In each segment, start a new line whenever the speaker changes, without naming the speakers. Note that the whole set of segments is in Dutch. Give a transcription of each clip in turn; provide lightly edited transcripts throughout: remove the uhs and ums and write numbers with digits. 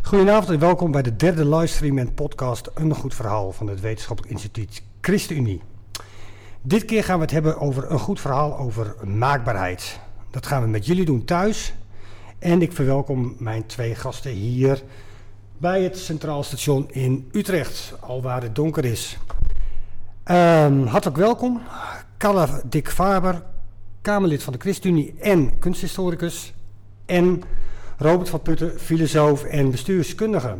Goedenavond en welkom bij de derde livestream en podcast Een Goed Verhaal van het Wetenschappelijk Instituut ChristenUnie. Dit keer gaan we het hebben over een goed verhaal over maakbaarheid. Dat gaan we met jullie doen thuis. En ik verwelkom mijn twee gasten hier bij het Centraal Station in Utrecht, alwaar het donker is. Hartelijk welkom. Carla Dick Faber, Kamerlid van de ChristenUnie en kunsthistoricus. En Robert van Putten, filosoof en bestuurskundige.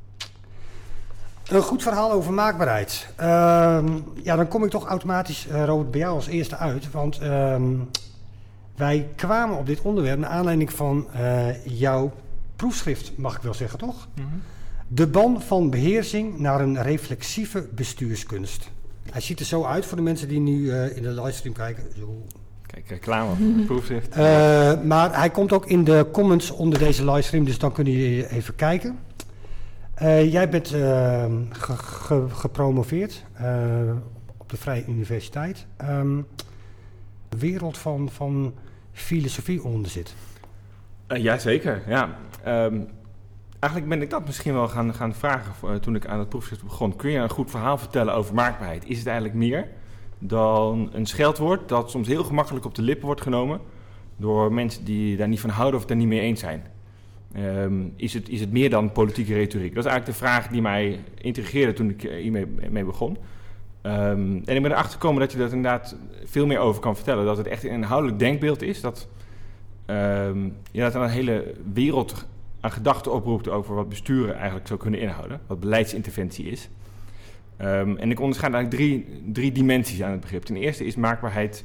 Een goed verhaal over maakbaarheid. Dan kom ik toch automatisch, Robert, bij jou als eerste uit. Want wij kwamen op dit onderwerp naar aanleiding van jouw proefschrift, mag ik wel zeggen, toch? Mm-hmm. De ban van beheersing naar een reflexieve bestuurskunst. Hij ziet er zo uit voor de mensen die nu in de livestream kijken. Zo.
Kijk, reclame, proefschrift.
Maar hij komt ook in de comments onder deze livestream, dus dan kunnen jullie even kijken. Jij bent gepromoveerd op de Vrije Universiteit. De wereld van filosofie onder zit.
Jazeker, ja. Eigenlijk ben ik dat misschien wel gaan vragen toen ik aan het proefschrift begon. Kun je een goed verhaal vertellen over maakbaarheid? Is het eigenlijk meer dan een scheldwoord dat soms heel gemakkelijk op de lippen wordt genomen door mensen die daar niet van houden of het daar niet mee eens zijn? Is het meer dan politieke retoriek? Dat is eigenlijk de vraag die mij intrigeerde toen ik hiermee begon. En ik ben erachter gekomen dat je dat inderdaad veel meer over kan vertellen. Dat het echt een inhoudelijk denkbeeld is. Dat dat een hele wereld aan gedachten oproept over wat besturen eigenlijk zou kunnen inhouden. Wat beleidsinterventie is. En ik onderscheid eigenlijk drie dimensies aan het begrip. Ten eerste is maakbaarheid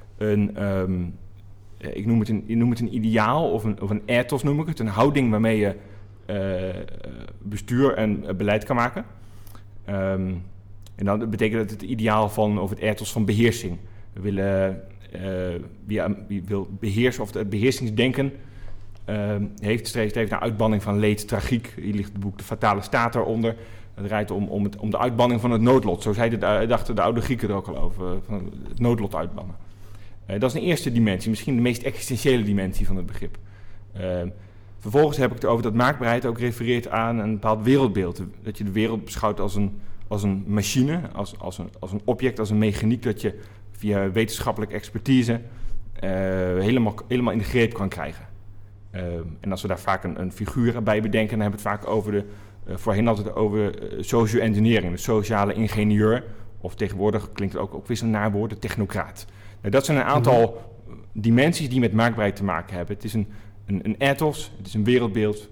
ik noem het een ideaal of een ethos noem ik het. Een houding waarmee je bestuur en beleid kan maken. En dan betekent dat het ideaal of het ethos van beheersing. We willen, wie wil beheersen of het beheersingsdenken streeft naar uitbanning van leed, tragiek. Hier ligt het boek De Fatale Staat eronder. Het draait om de uitbanning van het noodlot. Zo dachten de oude Grieken er ook al over, van het noodlot uitbannen. Dat is een eerste dimensie, misschien de meest existentiële dimensie van het begrip. Vervolgens heb ik het over dat maakbaarheid ook refereert aan een bepaald wereldbeeld. Dat je de wereld beschouwt als een machine, als een object, als een mechaniek, dat je via wetenschappelijke expertise helemaal in de greep kan krijgen. En als we daar vaak een figuur bij bedenken, dan hebben we het vaak over voorheen altijd over socio-engineering, de sociale ingenieur, of tegenwoordig klinkt het ook weer zo'n naar woord, de technocraat. Dat zijn een aantal dimensies die met maakbaarheid te maken hebben. Het is een ethos, het is een wereldbeeld,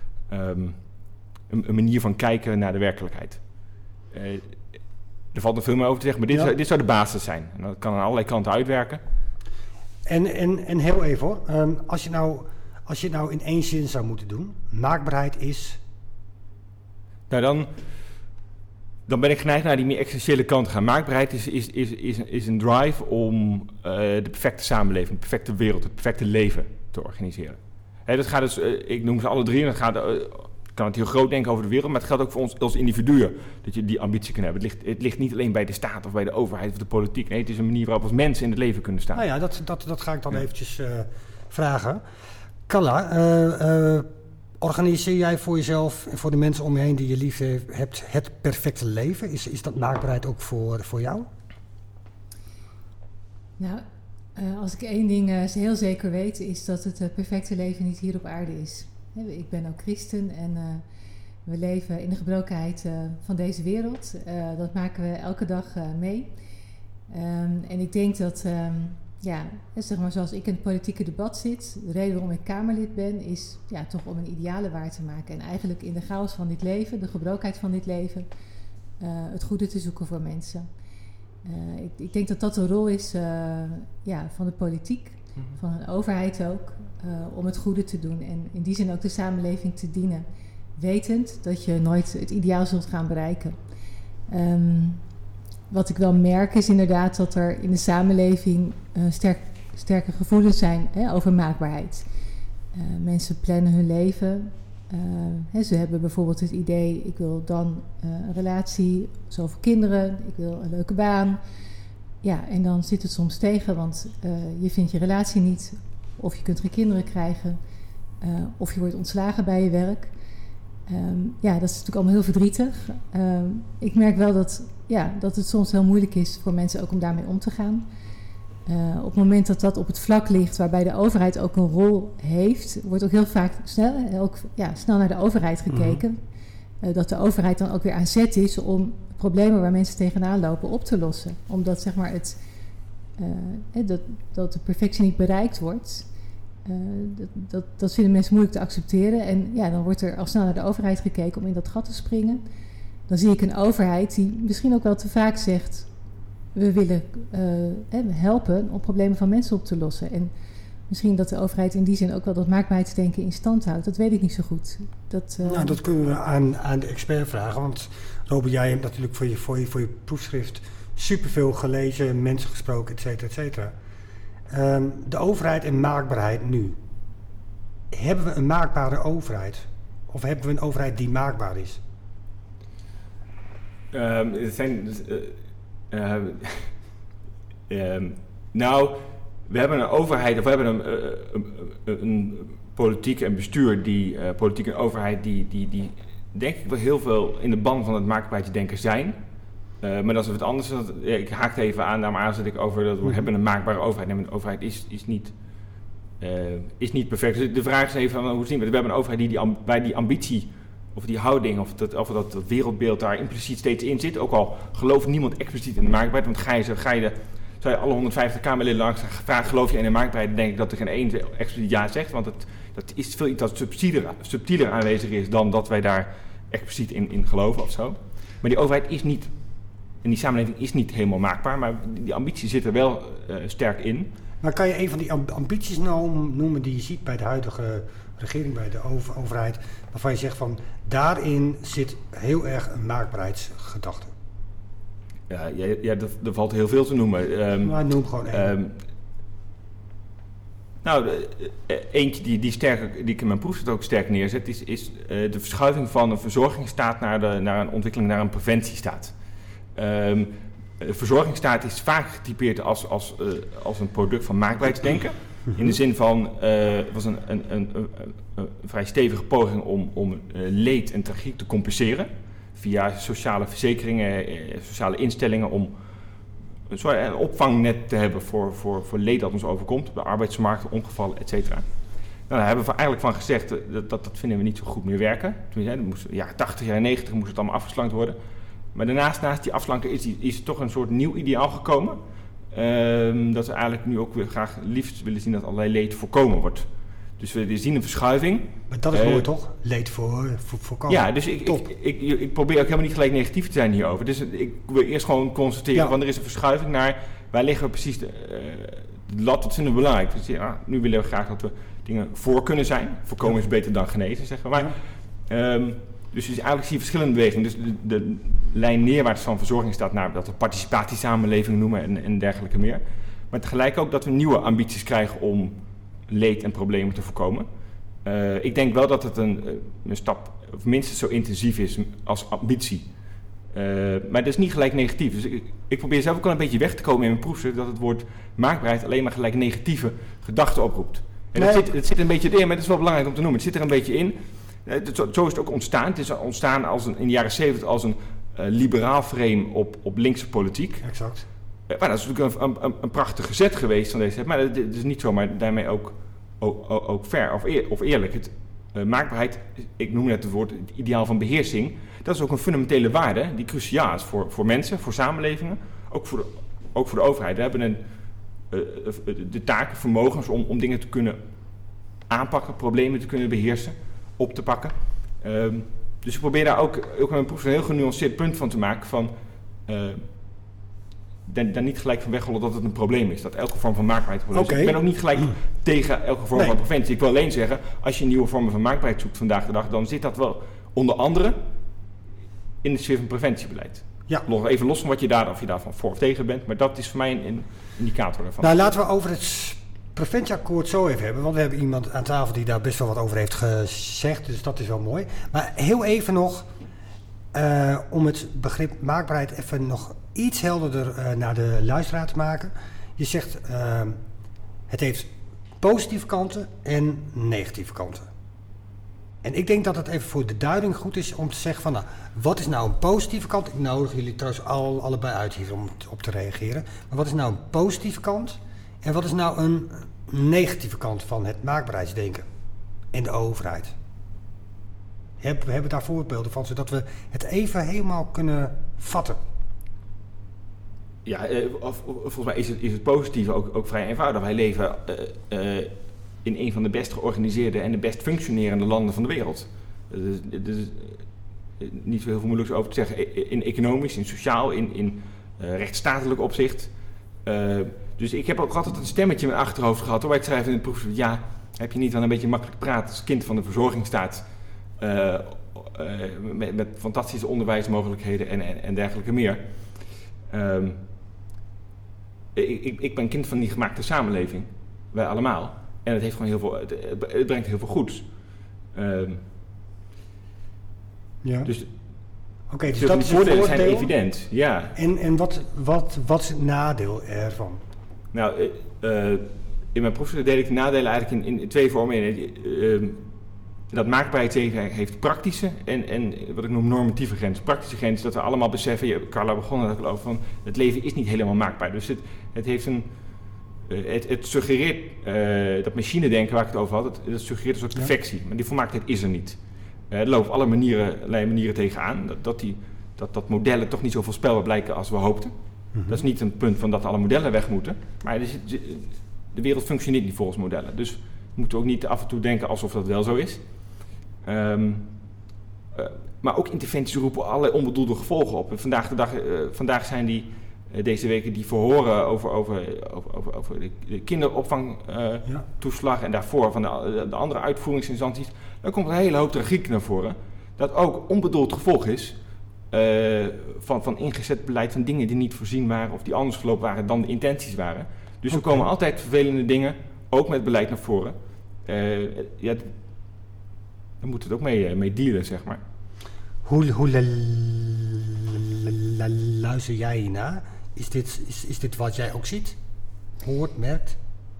een manier van kijken naar de werkelijkheid. Er valt nog veel meer over te zeggen, maar dit zou de basis zijn. En dat kan aan allerlei kanten uitwerken.
En heel even hoor, als je het nou in één zin zou moeten doen, maakbaarheid is...
Nou, dan ben ik geneigd naar die meer essentiële kant te gaan. Maakbaarheid is een drive om de perfecte samenleving, de perfecte wereld, het perfecte leven te organiseren. Dat gaat dus, ik noem ze alle drie, en kan het heel groot denken over de wereld, maar het geldt ook voor ons als individuen, dat je die ambitie kan hebben. Het ligt niet alleen bij de staat of bij de overheid of de politiek. Nee, het is een manier waarop als mensen in het leven kunnen staan.
Nou ja, dat ga ik dan eventjes vragen. Carla, organiseer jij voor jezelf en voor de mensen om je heen die je lief hebt het perfecte leven? Is dat maakbaarheid ook voor jou?
Nou, als ik één ding heel zeker weet, is dat het perfecte leven niet hier op aarde is. Ik ben ook christen en we leven in de gebrokenheid van deze wereld. Dat maken we elke dag mee. En ik denk dat... zeg maar zoals ik in het politieke debat zit, de reden waarom ik Kamerlid ben, is toch om een idealen waar te maken. En eigenlijk in de chaos van dit leven, de gebrokenheid van dit leven, het goede te zoeken voor mensen. Ik denk dat dat de rol is van de politiek, van een overheid ook, om het goede te doen. En in die zin ook de samenleving te dienen, wetend dat je nooit het ideaal zult gaan bereiken. Wat ik wel merk is inderdaad dat er in de samenleving sterke gevoelens zijn over maakbaarheid. Mensen plannen hun leven. Ze hebben bijvoorbeeld het idee, ik wil dan een relatie, zoveel kinderen, ik wil een leuke baan. Ja, en dan zit het soms tegen, want je vindt je relatie niet, of je kunt geen kinderen krijgen, of je wordt ontslagen bij je werk. Dat is natuurlijk allemaal heel verdrietig. Ik merk wel dat het soms heel moeilijk is voor mensen ook om daarmee om te gaan. Op het moment dat dat op het vlak ligt waarbij de overheid ook een rol heeft, wordt ook heel vaak snel naar de overheid gekeken. Dat de overheid dan ook weer aan zet is om problemen waar mensen tegenaan lopen op te lossen. Omdat zeg maar dat de perfectie niet bereikt wordt. Dat vinden mensen moeilijk te accepteren. En dan wordt er al snel naar de overheid gekeken om in dat gat te springen. Dan zie ik een overheid die misschien ook wel te vaak zegt, we willen helpen om problemen van mensen op te lossen. En misschien dat de overheid in die zin ook wel dat maakbaarheidsdenken in stand houdt. Dat weet ik niet zo goed.
Dat kunnen we aan de expert vragen. Want Robert, jij hebt natuurlijk voor je proefschrift superveel gelezen, mensen gesproken, et cetera, et cetera. De overheid en maakbaarheid nu. Hebben we een maakbare overheid? Of hebben we een overheid die maakbaar is?
We hebben een overheid, of we hebben een politiek en bestuur, politiek en overheid die denk ik wel heel veel in de ban van het maakbaarheidsdenken zijn. Maar dat is wat anders. Ik haakte even aan, daarom aanzet ik over dat we hebben een maakbare overheid. Nee, een overheid is niet perfect. Dus de vraag is even, hoe zien we het? We hebben een overheid waar die ambitie of die houding of dat wereldbeeld daar impliciet steeds in zit. Ook al gelooft niemand expliciet in de maakbaarheid. Want zou je alle 150 Kamerleden langs vragen, geloof je in de maakbaarheid? Dan denk ik dat er geen één expliciet ja zegt. Want dat is veel iets dat subtieler aanwezig is dan dat wij daar expliciet in geloven of zo. Maar die overheid is niet, en die samenleving is niet helemaal maakbaar, maar die ambitie zit er wel sterk in.
Maar kan je een van die ambities noemen die je ziet bij de huidige regering, bij de overheid, waarvan je zegt van daarin zit heel erg een maakbaarheidsgedachte? Er valt heel veel te noemen. Maar noem gewoon één.
Eentje die ik in mijn proefschrift ook sterk neerzet, is de verschuiving van een verzorgingsstaat naar een ontwikkeling naar een preventiestaat. De verzorgingsstaat is vaak getypeerd als een product van maakbaarheidsdenken. In de zin van, het was een vrij stevige poging om leed en tragiek te compenseren. Via sociale verzekeringen, sociale instellingen, om een opvangnet te hebben voor leed dat ons overkomt. Op de arbeidsmarkt, ongevallen, et cetera. Daar hebben we eigenlijk van gezegd, dat vinden we niet zo goed meer werken. Tenminste, jaren 80, jaren 90 moest het allemaal afgeslankt worden. Maar naast die afslanken is er toch een soort nieuw ideaal gekomen. Dat we eigenlijk nu ook weer graag liefst willen zien dat allerlei leed voorkomen wordt. Dus we zien een verschuiving.
Maar dat is mooi toch? Leed voorkomen.
Ja, dus ik probeer ook helemaal niet gelijk negatief te zijn hierover. Dus ik wil eerst gewoon constateren van er is een verschuiving naar waar leggen we precies de lat, dat vinden we belangrijk. Dus nu willen we graag dat we dingen voor kunnen zijn. Voorkomen is beter dan genezen, zeggen we. Maar, dus eigenlijk zie je verschillende bewegingen. Dus de lijn neerwaarts van verzorging staat naar dat we participatiesamenleving noemen en dergelijke meer. Maar tegelijk ook dat we nieuwe ambities krijgen om leed en problemen te voorkomen. Ik denk wel dat het een stap of minstens zo intensief is als ambitie. Maar dat is niet gelijk negatief. Dus ik probeer zelf ook al een beetje weg te komen in mijn proefschrift dat het woord maakbaarheid alleen maar gelijk negatieve gedachten oproept. En het zit een beetje in, maar het is wel belangrijk om te noemen. Het zit er een beetje in. Zo is het ook ontstaan. Het is ontstaan in de jaren 70 als een liberaal frame op linkse politiek.
Exact.
Maar dat is natuurlijk een prachtige zet geweest van deze tijd. Maar dat is niet zomaar daarmee ook fair of eerlijk. Maakbaarheid, ik noem net het woord het ideaal van beheersing. Dat is ook een fundamentele waarde die cruciaal is voor mensen, voor samenlevingen. Ook voor de overheid. We hebben de taken, vermogens om dingen te kunnen aanpakken, problemen te kunnen beheersen, op te pakken. Dus ik probeer daar ook in mijn proef een heel genuanceerd punt van te maken van daar niet gelijk van wegrollen dat het een probleem is. Dat elke vorm van maakbaarheid een probleem is. Ik ben ook niet gelijk tegen elke vorm van preventie. Ik wil alleen zeggen, als je nieuwe vormen van maakbaarheid zoekt vandaag de dag, dan zit dat wel onder andere in de sfeer van preventiebeleid. Ja. Even los van of je daarvan voor of tegen bent, maar dat is voor mij een indicator daarvan.
Nou, laten we over het preventieakkoord zo even hebben, want we hebben iemand aan tafel die daar best wel wat over heeft gezegd, dus dat is wel mooi. Maar heel even nog, om het begrip maakbaarheid even nog iets helderder naar de luisteraar te maken. Je zegt, het heeft positieve kanten en negatieve kanten. En ik denk dat het even voor de duiding goed is om te zeggen van, nou, wat is nou een positieve kant? Ik nodig jullie trouwens allebei uit hier om op te reageren. Maar wat is nou een positieve kant? En wat is nou een negatieve kant van het maakbaarheidsdenken en de overheid? We hebben daar voorbeelden van, zodat we het even helemaal kunnen vatten.
Ja, volgens mij is het positieve ook vrij eenvoudig. Wij leven in een van de best georganiseerde en de best functionerende landen van de wereld. Er is niet zo heel veel moeilijks over te zeggen. In economisch, in sociaal, in rechtsstatelijk opzicht. Dus ik heb ook altijd een stemmetje in mijn achterhoofd gehad. Waar ik schrijf in het proefschrift, ja, heb je niet wel een beetje makkelijk praten als kind van de verzorgingsstaat. Met fantastische onderwijsmogelijkheden en dergelijke meer. Ik ben kind van die gemaakte samenleving. Wij allemaal. En het heeft gewoon heel veel. Het brengt heel veel goeds.
Ja.
Dus
Oké, dus
de
dat is
voordelen zijn evident. Ja.
En wat is het nadeel ervan?
Nou, in mijn proefschrift deel ik de nadelen eigenlijk in twee vormen in. Dat maakbaarheidsdenken heeft praktische en wat ik noem normatieve grenzen. Praktische grenzen, dat we allemaal beseffen, Carla begon er ook over, van het leven is niet helemaal maakbaar. Dus het heeft het suggereert, dat machinedenken waar ik het over had, dat suggereert een soort perfectie. Maar die volmaaktheid is er niet. Er lopen op allerlei manieren tegenaan. Dat modellen toch niet zo voorspelbaar blijken als we hoopten. Mm-hmm. Dat is niet een punt van dat alle modellen weg moeten. Maar de wereld functioneert niet volgens modellen. Dus we moeten ook niet af en toe denken alsof dat wel zo is. Maar ook interventies roepen allerlei onbedoelde gevolgen op. En vandaag zijn deze weken die verhoren over de kinderopvangtoeslag en daarvoor van de andere uitvoeringsinstanties. Daar komt een hele hoop tragiek naar voren. Dat ook onbedoeld gevolg is van ingezet beleid, van dingen die niet voorzien waren of die anders gelopen waren dan de intenties waren. Dus er komen altijd vervelende dingen, ook met beleid naar voren. Daar moeten we het ook mee dealen, zeg maar.
Hoe luister jij hiernaar? Is dit wat jij ook ziet? Hoort, merkt?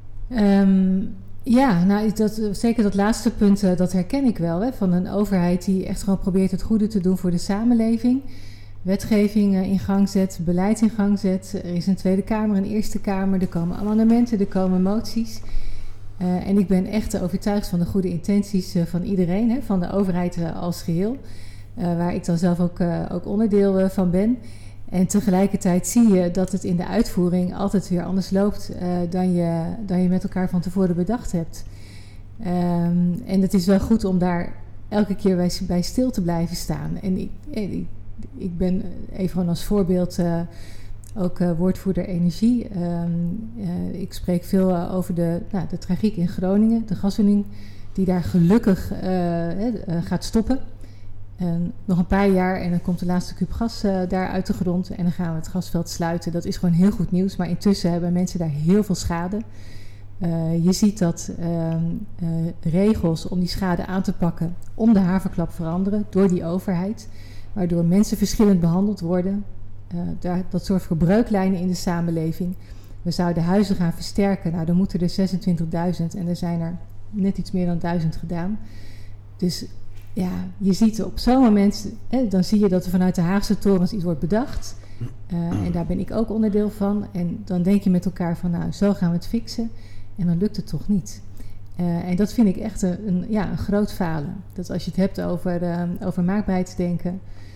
Ja, nou, zeker dat laatste punt, dat herken ik wel. Hè, van een overheid die echt gewoon probeert het goede te doen voor de samenleving. Wetgeving in gang zet, beleid in gang zet. Er is een Tweede Kamer, een Eerste Kamer. Er komen amendementen, er komen moties. En ik ben echt overtuigd van de goede intenties van iedereen, hè, van de overheid als geheel. Waar ik dan zelf ook onderdeel van ben. En tegelijkertijd zie je dat het in de uitvoering altijd weer anders loopt dan je met elkaar van tevoren bedacht hebt. En het is wel goed om daar elke keer bij stil te blijven staan. En ik ben even gewoon als voorbeeld ook woordvoerder energie. Ik spreek veel over de tragiek in Groningen, de gaswinning die daar gelukkig gaat stoppen. Nog een paar jaar en dan komt de laatste kuub gas daar uit de grond en dan gaan we het gasveld sluiten. Dat is gewoon heel goed nieuws, maar intussen hebben mensen daar heel veel schade. Je ziet dat regels om die schade aan te pakken om de haverklap veranderen door die overheid, waardoor mensen verschillend behandeld worden. Dat zorgt voor breuklijnen in de samenleving. We zouden huizen gaan versterken. Nou, dan moeten er 26.000 en er zijn er net iets meer dan 1000 gedaan. Dus ja, je ziet op zo'n moment, dan zie je dat er vanuit de Haagse torens iets wordt bedacht. En daar ben ik ook onderdeel van. En dan denk je met elkaar van, nou, zo gaan we het fixen. En dan lukt het toch niet. En dat vind ik echt een groot falen. Dat als je het hebt over maakbaarheidsdenken.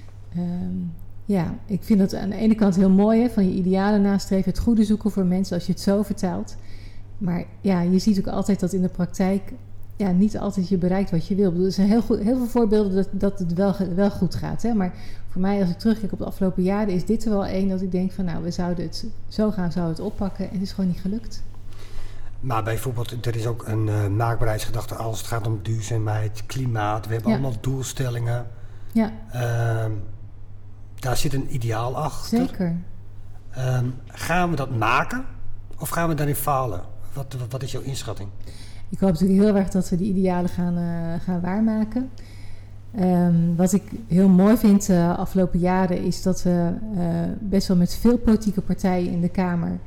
Ik vind dat aan de ene kant heel mooi, hè, van je idealen nastreven, het goede zoeken voor mensen als je het zo vertaalt. Maar ja, je ziet ook altijd dat in de praktijk niet altijd je bereikt wat je wil. Er zijn heel veel voorbeelden dat het wel goed gaat. Hè? Maar voor mij, als ik terugkijk op de afgelopen jaren, is dit er wel één dat ik denk van, nou, we zouden het zo gaan, zouden het oppakken. En het is gewoon niet gelukt.
Maar bijvoorbeeld, er is ook een maakbaarheidsgedachte als het gaat om duurzaamheid, klimaat. We hebben allemaal doelstellingen. Ja. Daar zit een ideaal achter.
Zeker.
Gaan we dat maken of gaan we daarin falen? Wat is jouw inschatting?
Ik hoop natuurlijk heel erg dat we die idealen gaan waarmaken. Wat ik heel mooi vind afgelopen jaren is dat we best wel met veel politieke partijen in de Kamer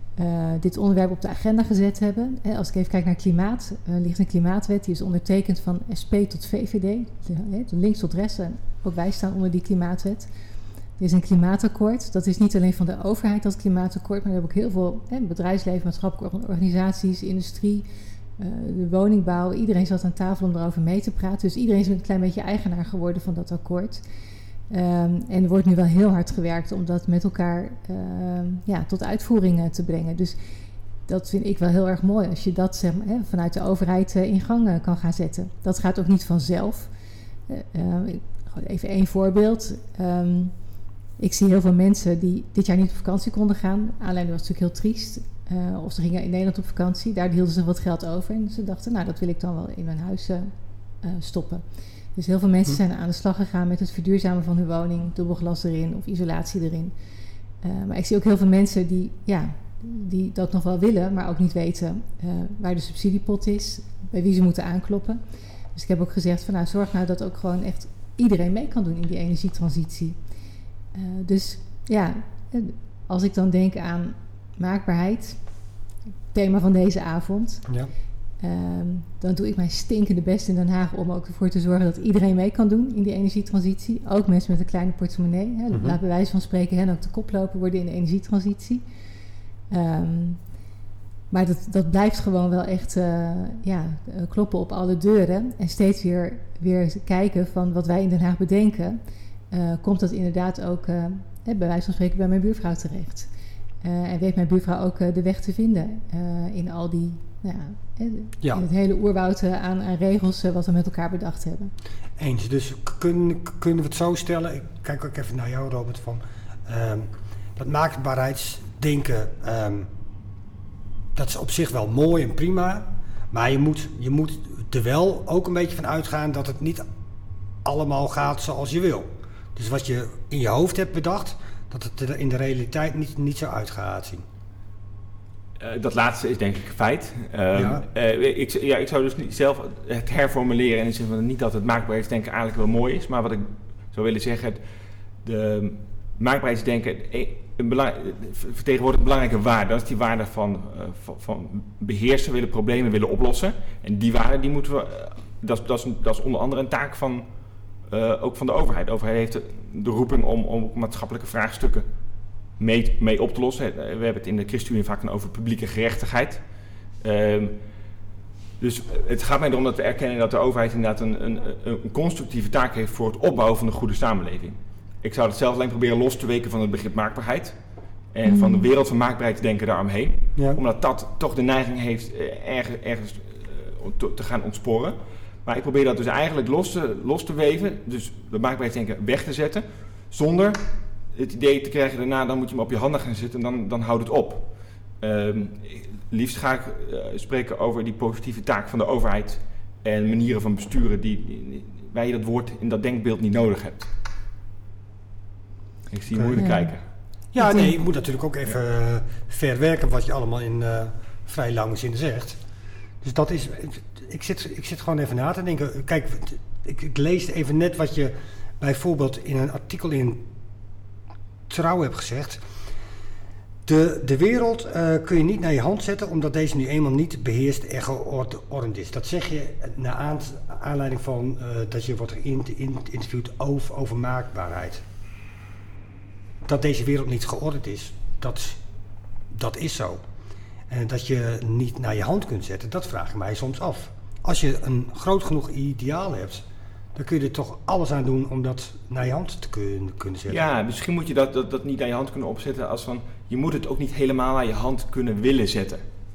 dit onderwerp op de agenda gezet hebben. Als ik even kijk naar klimaat, ligt een klimaatwet, die is ondertekend van SP tot VVD, van links tot rechts. En ook wij staan onder die klimaatwet. Er is een klimaatakkoord. Dat is niet alleen van de overheid dat klimaatakkoord, maar er hebben ook heel veel bedrijfsleven, maatschappelijke organisaties, industrie, de woningbouw. Iedereen zat aan tafel om erover mee te praten. Dus iedereen is een klein beetje eigenaar geworden van dat akkoord. En er wordt nu wel heel hard gewerkt om dat met elkaar tot uitvoering te brengen. Dus dat vind ik wel heel erg mooi als je dat vanuit de overheid in gang kan gaan zetten. Dat gaat ook niet vanzelf. Even één voorbeeld. Ik zie heel veel mensen die dit jaar niet op vakantie konden gaan. Aanleiding was natuurlijk heel triest. Of ze gingen in Nederland op vakantie. Daar hielden ze wat geld over. En ze dachten, nou, dat wil ik dan wel in mijn huis stoppen. Dus heel veel mensen zijn aan de slag gegaan met het verduurzamen van hun woning. Dubbelglas erin of isolatie erin. Maar ik zie ook heel veel mensen die dat nog wel willen, maar ook niet weten waar de subsidiepot is. Bij wie ze moeten aankloppen. Dus ik heb ook gezegd van, zorg nou dat ook gewoon echt iedereen mee kan doen in die energietransitie. Dus ja, als ik dan denk aan maakbaarheid, thema van deze avond, dan doe ik mijn stinkende best in Den Haag om ook ervoor te zorgen dat iedereen mee kan doen in die energietransitie. Ook mensen met een kleine portemonnee. Laat bij wijze van spreken hen ook de koploper worden in de energietransitie. Maar dat blijft gewoon wel echt kloppen op alle deuren. En steeds weer kijken van wat wij in Den Haag bedenken. Komt dat inderdaad ook bij wijze van spreken bij mijn buurvrouw terecht. En weet mijn buurvrouw ook de weg te vinden in al die, in het hele oerwoud aan regels wat we met elkaar bedacht hebben.
Eens, dus kunnen we het zo stellen, ik kijk ook even naar jou Robert, van dat maakbaarheidsdenken, dat is op zich wel mooi en prima, maar je moet er wel ook een beetje van uitgaan dat het niet allemaal gaat zoals je wil. Dus wat je in je hoofd hebt bedacht, dat het er in de realiteit niet zo uit gaat zien.
Dat laatste is denk ik een feit. Ik zou dus niet zelf het herformuleren in de zin van niet dat het maakbaarheidsdenken eigenlijk wel mooi is, maar wat ik zou willen zeggen, de maakbaarheidsdenken vertegenwoordigt een belangrijke waarde. Dat is die waarde van beheersen, willen problemen willen oplossen. En die waarde die moeten we, dat is onder andere een taak van ook van de overheid. De overheid heeft de roeping om maatschappelijke vraagstukken mee op te lossen. We hebben het in de ChristenUnie vaak dan over publieke gerechtigheid. Dus het gaat mij erom dat we erkennen dat de overheid inderdaad een constructieve taak heeft voor het opbouwen van een goede samenleving. Ik zou het zelf alleen proberen los te weken van het begrip maakbaarheid. En van de wereld van maakbaarheid te denken daaromheen. Ja. Omdat dat toch de neiging heeft ergens te gaan ontsporen. Maar ik probeer dat dus eigenlijk los te weven. Dus de maakbaarheidsdenken weg te zetten. Zonder het idee te krijgen daarna, dan moet je hem op je handen gaan zitten en dan houdt het op. Liefst ga ik spreken over die positieve taak van de overheid. En manieren van besturen waar je dat woord in dat denkbeeld niet nodig hebt. Ik zie je moeilijk kijken.
Ja, nee, je moet natuurlijk ook even verwerken wat je allemaal in vrij lange zin zegt. Dus dat is... Ik zit gewoon even na te denken. Kijk, ik lees even net wat je bijvoorbeeld in een artikel in Trouw hebt gezegd. De wereld kun je niet naar je hand zetten, omdat deze nu eenmaal niet beheerst en geordend is. Dat zeg je naar aanleiding van dat je wordt geïnterviewd over maakbaarheid. Dat deze wereld niet geordend is, dat is zo. En dat je niet naar je hand kunt zetten, dat vraag ik mij soms af. Als je een groot genoeg ideaal hebt, dan kun je er toch alles aan doen om dat naar je hand te kunnen zetten. Ja,
misschien moet je dat niet naar je hand kunnen opzetten als van, je moet het ook niet helemaal naar je hand kunnen willen zetten.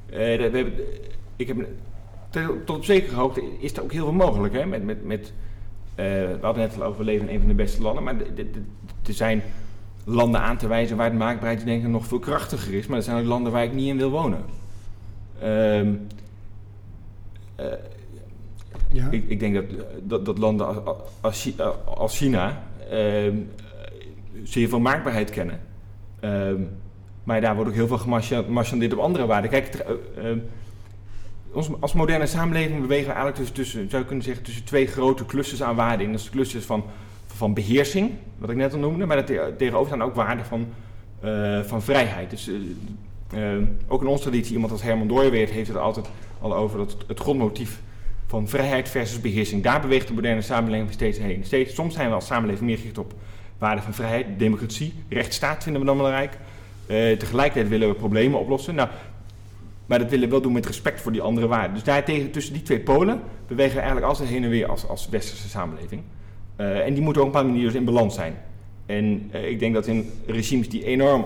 Tot op zekere hoogte is er ook heel veel mogelijk. Hè? We hadden net al over, we leven in een van de beste landen, maar er zijn landen aan te wijzen waar het maakbaarheidsdenken nog veel krachtiger is, maar er zijn ook landen waar ik niet in wil wonen. Ik denk dat landen als China zeer veel maakbaarheid kennen. Maar daar wordt ook heel veel gemarchandeerd op andere waarden. Kijk, als moderne samenleving bewegen we eigenlijk tussen twee grote clusters aan waarden. Dat is de clusters van beheersing, wat ik net al noemde, maar tegenover staan ook waarden van vrijheid. Dus Ook in onze traditie, iemand als Herman Dooyeweerd heeft het altijd al over het grondmotief van vrijheid versus beheersing. Daar beweegt de moderne samenleving steeds heen. Soms zijn we als samenleving meer gericht op waarden van vrijheid, democratie, rechtsstaat vinden we dan belangrijk. Tegelijkertijd willen we problemen oplossen. Nou, maar dat willen we wel doen met respect voor die andere waarden. Dus daartegen, tussen die twee polen bewegen we eigenlijk altijd heen en weer als westerse samenleving. En die moeten ook op een bepaalde manier dus in balans zijn. En ik denk dat in regimes die enorm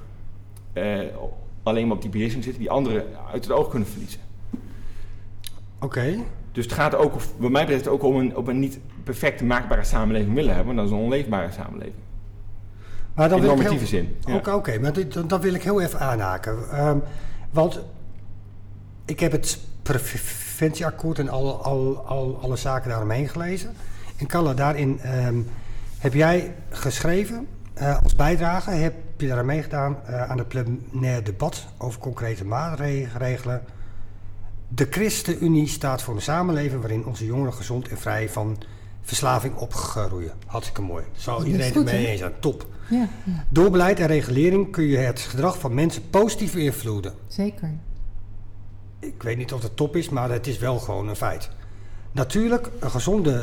alleen maar op die beheersing zitten, die anderen uit het oog kunnen verliezen.
Oké.
Dus het gaat ook, wat mij betreft, ook om een niet perfecte maakbare samenleving willen hebben. Dat is een onleefbare samenleving.
Maar dan
in normatieve zin.
Ja. Oké, maar dat wil ik heel even aanhaken. Want ik heb het preventieakkoord en alle zaken daaromheen gelezen. En Carla, daarin heb jij geschreven, als bijdrage, heb je daar meegedaan aan het plenair debat over concrete maatregelen. De ChristenUnie staat voor een samenleving waarin onze jongeren gezond en vrij van verslaving opgroeien. Hartstikke mooi. Zou iedereen het mee eens zijn. Top.
Ja.
Door beleid en regulering kun je het gedrag van mensen positief beïnvloeden.
Zeker.
Ik weet niet of het top is, maar het is wel gewoon een feit. Natuurlijk, een gezonde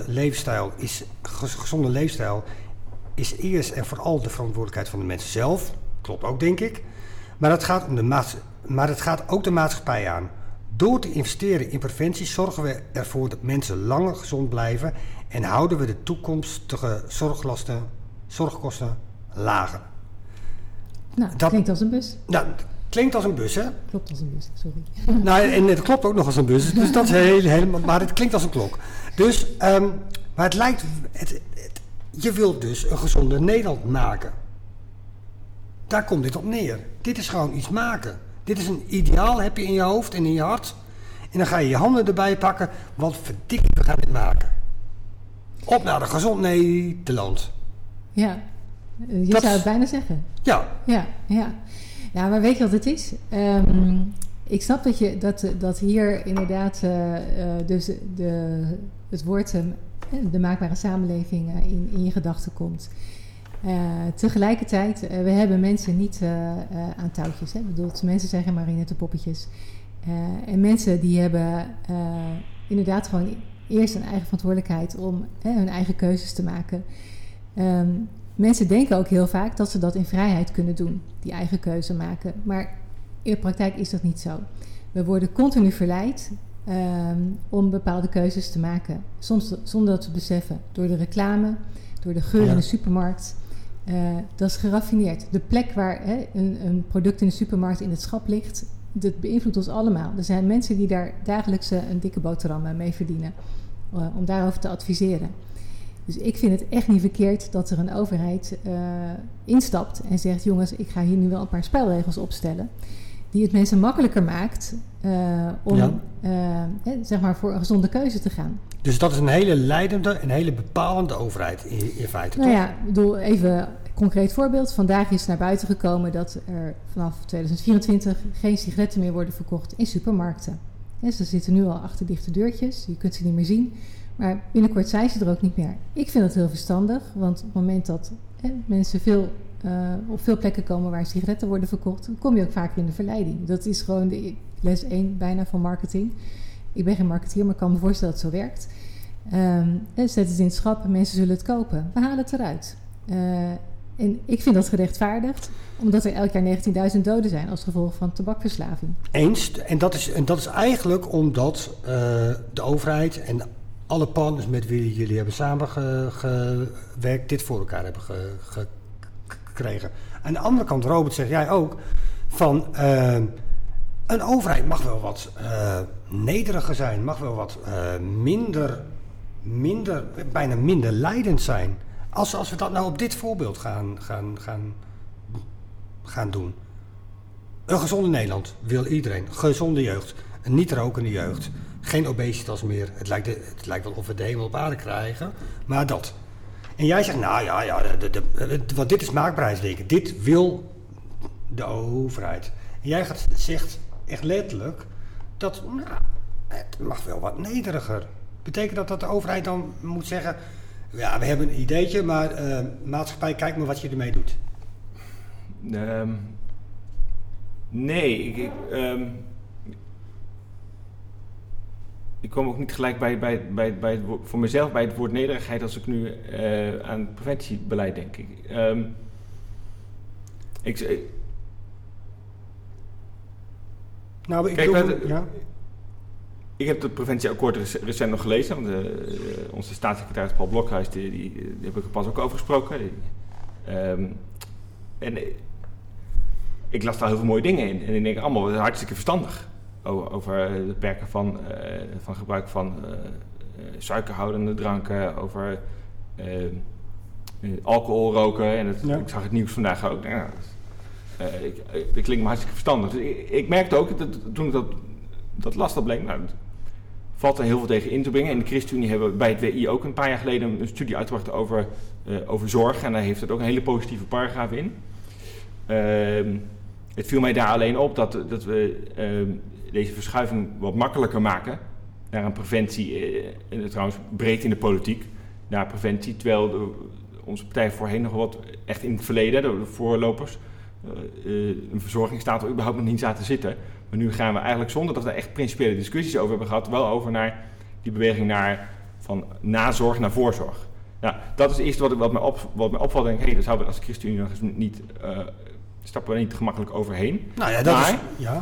leefstijl is eerst en vooral de verantwoordelijkheid van de mensen zelf. Klopt ook, denk ik. Maar het gaat ook de maatschappij aan. Door te investeren in preventie zorgen we ervoor dat mensen langer gezond blijven en houden we de toekomstige zorgkosten lager.
Nou, dat klinkt als een bus.
Nou, klinkt als een bus, hè?
Klopt als een bus, sorry.
Nou, en het klopt ook nog als een bus, dus dat is helemaal, maar het klinkt als een klok. Dus, maar het lijkt, je wilt dus een gezonde Nederland maken. Daar komt dit op neer. Dit is gewoon iets maken. Dit is een ideaal, heb je in je hoofd en in je hart. En dan ga je je handen erbij pakken, want verdikken, we gaan dit maken. Op naar een gezond Nederland.
Ja, je zou het bijna zeggen.
Ja.
Ja, maar weet je wat het is? Ik snap dat hier inderdaad dus het woord de maakbare samenleving in je gedachten komt. Tegelijkertijd, we hebben mensen niet aan touwtjes. Hè? Ik bedoel, mensen zijn geen marionettenpoppetjes. En mensen die hebben inderdaad gewoon eerst een eigen verantwoordelijkheid om hun eigen keuzes te maken. Mensen denken ook heel vaak dat ze dat in vrijheid kunnen doen, die eigen keuze maken. Maar in de praktijk is dat niet zo. We worden continu verleid om bepaalde keuzes te maken. Soms zonder dat we beseffen. Door de reclame, door de geur in de supermarkt. Dat is geraffineerd. De plek waar een product in de supermarkt in het schap ligt, dat beïnvloedt ons allemaal. Er zijn mensen die daar dagelijks een dikke boterham mee verdienen. Om daarover te adviseren. Dus ik vind het echt niet verkeerd dat er een overheid instapt en zegt, jongens, ik ga hier nu wel een paar spelregels opstellen. Die het mensen makkelijker maakt om zeg maar voor een gezonde keuze te gaan. Dus dat is een hele leidende en hele bepalende overheid in feite, nou toch? Ja, ik bedoel, even concreet voorbeeld. Vandaag is naar buiten gekomen dat er vanaf 2024 geen sigaretten meer worden verkocht in supermarkten. Ze zitten nu al achter dichte deurtjes, je kunt ze niet meer zien. Maar binnenkort zijn ze er ook niet meer. Ik vind dat heel verstandig, want op het moment dat mensen op veel plekken komen waar sigaretten worden verkocht, dan kom je ook vaker in de verleiding. Dat is gewoon de les 1 bijna van marketing. Ik ben geen marketeer, maar ik kan me voorstellen dat het zo werkt. Zet het in het schap en mensen zullen het kopen. We halen het eruit. En ik vind dat gerechtvaardigd, omdat er elk jaar 19.000 doden zijn als gevolg van tabakverslaving. Eens, en dat is eigenlijk omdat de overheid en alle partners met wie jullie hebben samengewerkt dit voor elkaar hebben gekregen. Aan de andere kant, Robert, zeg jij ook, van een overheid mag wel wat nederiger zijn, mag wel wat bijna minder leidend zijn. Als we dat nou op dit voorbeeld gaan doen. Een gezonde Nederland wil iedereen. Gezonde jeugd. Een niet rokende jeugd. Geen obesitas meer. Het lijkt wel of we de hemel op aarde krijgen. Maar dat. En jij zegt, nou ja, want dit is maakbaarheidsdenken. Dit wil de overheid. En jij zegt echt letterlijk dat het mag wel wat nederiger. Betekent dat de overheid dan moet zeggen, ja, we hebben een ideetje, maar maatschappij, kijk maar wat je ermee doet.
Nee, ik kom ook niet gelijk bij het woord, voor mezelf bij het woord nederigheid als ik nu aan het preventiebeleid denk. Ik heb het preventieakkoord recent nog gelezen. Want onze staatssecretaris Paul Blokhuis, die heb ik er pas ook over gesproken. Ik las daar heel veel mooie dingen in. En ik denk allemaal hartstikke verstandig. Over het beperken van gebruik van suikerhoudende dranken. Over alcohol roken. En ik zag het nieuws vandaag ook. Dat klinkt me hartstikke verstandig. Dus ik merkte ook, toen ik dat las, dat bleek... Nou, valt er heel veel tegen in te brengen. In de ChristenUnie hebben we bij het WI ook een paar jaar geleden een studie uitgebracht over zorg. En daar heeft het ook een hele positieve paragraaf in. Het viel mij daar alleen op dat we deze verschuiving wat makkelijker maken naar een preventie, trouwens breed in de politiek, naar preventie. Terwijl onze partij voorheen nog wat echt in het verleden, de voorlopers, een verzorgingsstaat er überhaupt nog niet zaten zitten. Maar nu gaan we eigenlijk zonder dat we echt principiële discussies over hebben gehad, wel over naar die beweging van nazorg naar voorzorg. Nou, dat is eerst wat me opvalt. Denk ik, daar zouden we als ChristenUnie nog eens niet... stappen we niet gemakkelijk overheen.
Nou ja, dat is... Ja.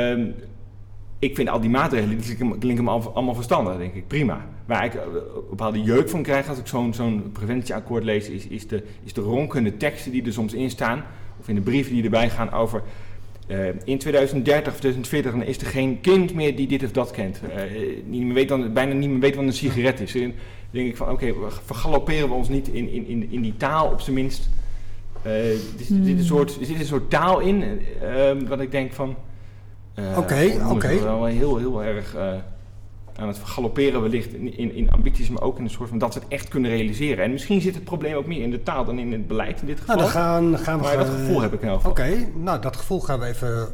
Ik vind al die maatregelen, die klinken me allemaal verstandig, denk ik. Prima. Waar ik bepaalde jeuk van krijg als ik zo'n preventieakkoord lees, is de ronkende teksten die er soms in staan, of in de brieven die erbij gaan over... in 2030 of 2040 dan is er geen kind meer die dit of dat kent. Bijna niet meer weet wat een sigaret is. En dan denk ik van, oké, vergalopperen we ons niet in die taal op zijn minst... Er zit een soort taal in, wat ik denk van...
Oké.
Wel heel erg aan het vergalopperen wellicht in ambities, maar ook in een soort van dat ze het echt kunnen realiseren. En misschien zit het probleem ook meer in de taal dan in het beleid in dit geval.
Nou, dan gaan we...
Maar dat gevoel heb ik in elk geval.
Oké, nou dat gevoel gaan we even...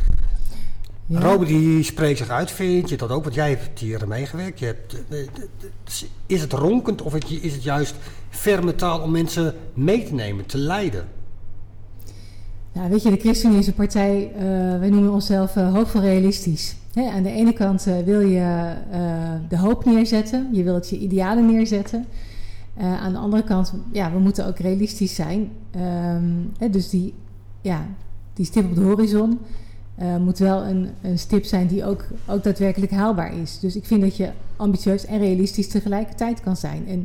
Ja. Robert die spreekt zich uit, vind je dat ook? Want jij hebt hier meegewerkt. Is het ronkend of is het juist ferme taal om mensen mee te nemen, te leiden?
Nou, weet je, de ChristenUnie is een partij, wij noemen onszelf hoopvol realistisch. Aan de ene kant wil je de hoop neerzetten, je wilt je idealen neerzetten. Aan de andere kant, we moeten ook realistisch zijn. Dus die stip op de horizon moet wel een stip zijn die ook daadwerkelijk haalbaar is. Dus ik vind dat je ambitieus en realistisch tegelijkertijd kan zijn. En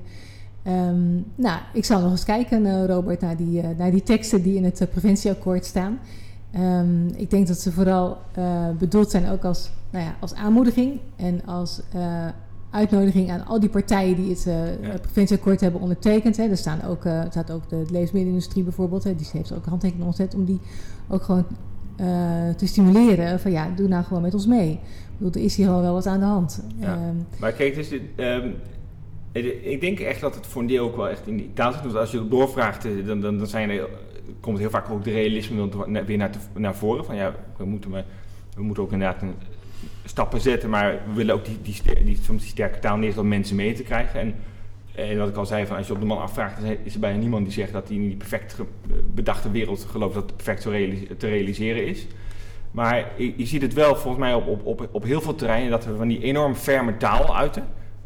ik zal nog eens kijken, Robert, naar die teksten die in het preventieakkoord staan. Ik denk dat ze vooral bedoeld zijn ook als aanmoediging en als uitnodiging aan al die partijen die het preventieakkoord hebben ondertekend. Er staat ook de levensmiddelenindustrie bijvoorbeeld, die heeft ook handtekeningen gezet om die ook gewoon te stimuleren van doe nou gewoon met ons mee. Ik bedoel, er is hier al wel wat aan de hand.
Ja. Maar kijk, dus ik denk echt dat het voor een deel ook wel echt in die taal zit. Want als je het doorvraagt, dan komt het heel vaak ook de realisme weer naar voren. Van we moeten ook inderdaad stappen zetten, maar we willen ook soms die sterke taal neerzetten om mensen mee te krijgen. En wat ik al zei, van als je op de man afvraagt, dan is er bijna niemand die zegt dat hij in die perfect bedachte wereld gelooft dat het perfect te realiseren is. Maar je ziet het wel volgens mij op heel veel terreinen dat we van die enorm ferme taal uiten.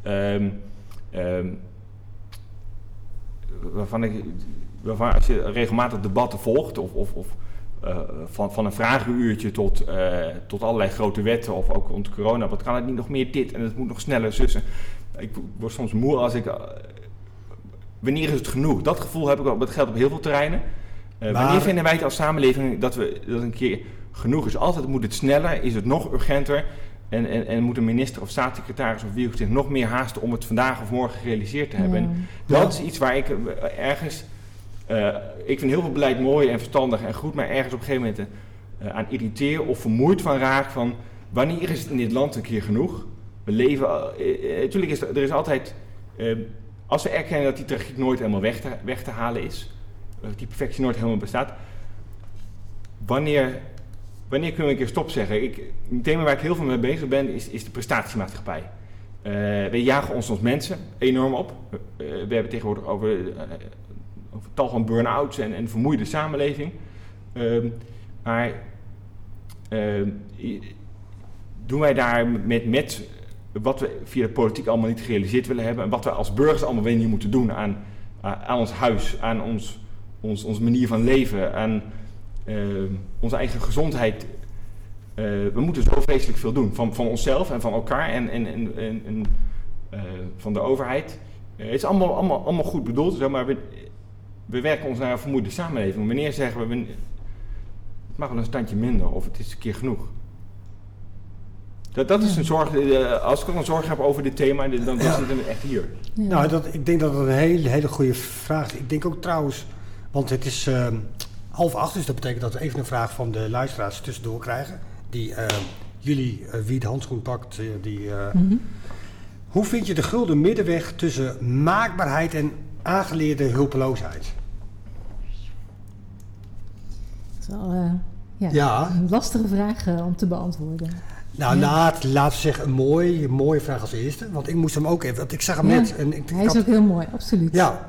Waarvan als je regelmatig debatten volgt van een vragenuurtje tot allerlei grote wetten of ook rond corona, wat kan het niet nog meer dit en het moet nog sneller zussen. Ik word soms moe als wanneer is het genoeg? Dat gevoel heb ik ook, dat geldt op heel veel terreinen. Wanneer vinden wij het als samenleving dat een keer genoeg is? Altijd moet het sneller, is het nog urgenter en moet een minister of staatssecretaris of wie ook zich nog meer haasten om het vandaag of morgen gerealiseerd te hebben. En dat is iets waar ik ergens... ik vind heel veel beleid mooi en verstandig en goed, maar ergens op een gegeven moment aan irriteer of vermoeid van raak van wanneer is het in dit land een keer genoeg? We leven... Natuurlijk er is altijd... als we erkennen dat die tragiek nooit helemaal weg te halen is, dat die perfectie nooit helemaal bestaat, wanneer kunnen we een keer stop zeggen? Een thema waar ik heel veel mee bezig ben is de prestatiemaatschappij. We jagen ons als mensen enorm op. We hebben tegenwoordig over tal van burn-outs en vermoeide samenleving. Maar doen wij daar met wat we via de politiek allemaal niet gerealiseerd willen hebben en wat we als burgers allemaal weer niet moeten doen aan ons huis, aan onze manier van leven, aan onze eigen gezondheid. We moeten zo vreselijk veel doen van onszelf en van elkaar en van de overheid. Het is allemaal goed bedoeld, zeg maar we werken ons naar een vermoeide samenleving. Wanneer zeggen we, het mag wel een standje minder of het is een keer genoeg. Dat is een zorg. Als ik ook een zorg heb over dit thema, dan zit het echt hier.
Ja. Nou, ik denk dat het een hele goede vraag is. Ik denk ook trouwens, want het is 7:30, dus dat betekent dat we even een vraag van de luisteraars tussendoor krijgen. Die jullie, wie de handschoen pakt, Hoe vind je de gulden middenweg tussen maakbaarheid en aangeleerde hulpeloosheid?
Dat is wel een lastige vraag om te beantwoorden.
Nou, laten we zeggen een mooie vraag als eerste. Want ik moest hem ook even... Want ik zag hem net...
Hij is ook heel mooi, absoluut.
Ja.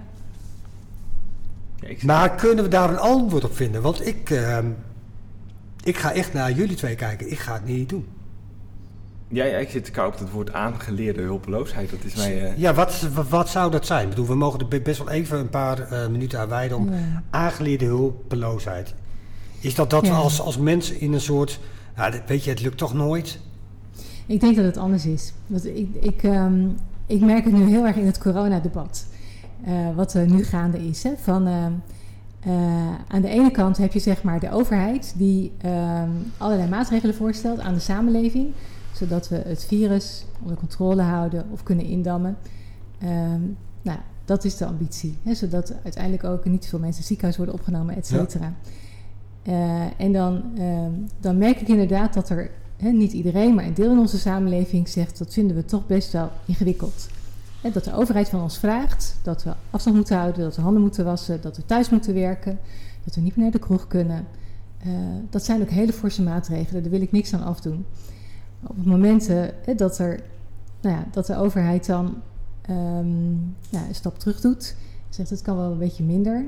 Maar kunnen we daar een antwoord op vinden? Want ik ga echt naar jullie twee kijken. Ik ga het niet doen.
Ja, ik zit te kijken op het woord aangeleerde hulpeloosheid. Dat is mij...
Ja, wat zou dat zijn? Ik bedoel, we mogen er best wel even een paar minuten aan wijden om aangeleerde hulpeloosheid. Is dat we als mens in een soort... Nou, weet je, het lukt toch nooit?
Ik denk dat het anders is. Want ik merk het nu heel erg in het coronadebat. Wat er nu gaande is. Hè? Aan de ene kant heb je zeg maar de overheid die allerlei maatregelen voorstelt aan de samenleving. Zodat we het virus onder controle houden of kunnen indammen. Dat is de ambitie. Hè? Zodat uiteindelijk ook niet zoveel mensen in het ziekenhuis worden opgenomen, et cetera. En dan merk ik inderdaad dat er, niet iedereen, maar een deel in onze samenleving zegt... dat vinden we toch best wel ingewikkeld. Dat de overheid van ons vraagt dat we afstand moeten houden... dat we handen moeten wassen, dat we thuis moeten werken... dat we niet meer naar de kroeg kunnen. Dat zijn ook hele forse maatregelen, daar wil ik niks aan afdoen. Op het moment dat de overheid dan een stap terug doet... zegt het kan wel een beetje minder...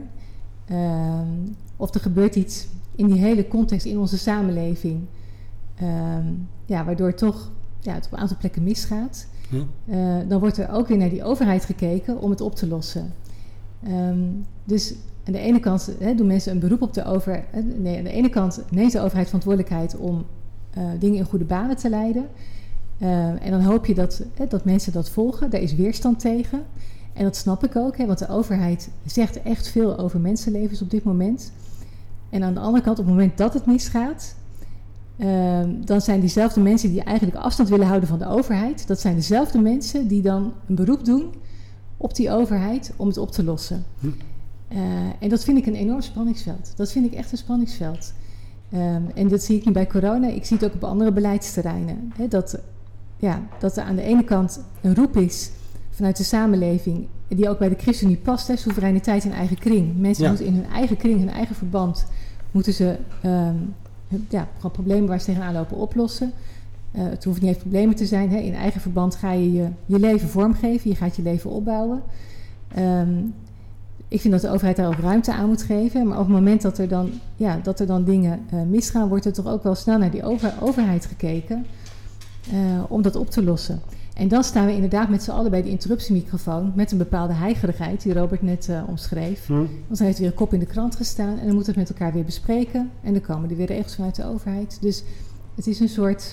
of er gebeurt iets in die hele context in onze samenleving... waardoor toch het op een aantal plekken misgaat... dan wordt er ook weer naar die overheid gekeken om het op te lossen. Dus aan de ene kant doen mensen een beroep op de overheid... aan de ene kant neemt de overheid verantwoordelijkheid om dingen in goede banen te leiden... en dan hoop je dat mensen dat volgen. Daar is weerstand tegen... En dat snap ik ook, want de overheid zegt echt veel over mensenlevens op dit moment. En aan de andere kant, op het moment dat het misgaat... dan zijn diezelfde mensen die eigenlijk afstand willen houden van de overheid... dat zijn dezelfde mensen die dan een beroep doen op die overheid om het op te lossen. En dat vind ik een enorm spanningsveld. Dat vind ik echt een spanningsveld. En dat zie ik niet bij corona. Ik zie het ook op andere beleidsterreinen. Dat er aan de ene kant een roep is... vanuit de samenleving, die ook bij de ChristenUnie past, soevereiniteit in eigen kring. Mensen moeten in hun eigen kring, hun eigen verband, moeten ze gewoon problemen waar ze tegenaan lopen oplossen. Het hoeft niet echt problemen te zijn. In eigen verband ga je je leven vormgeven, je gaat je leven opbouwen. Ik vind dat de overheid daar ook ruimte aan moet geven. Maar op het moment dat er dan dingen misgaan, wordt er toch ook wel snel naar die overheid gekeken om dat op te lossen. En dan staan we inderdaad met z'n allen bij de interruptiemicrofoon... met een bepaalde heigerigheid die Robert net omschreef. Want dan heeft weer een kop in de krant gestaan... en dan moeten we het met elkaar weer bespreken... en dan komen er weer regels vanuit de overheid. Dus het is een soort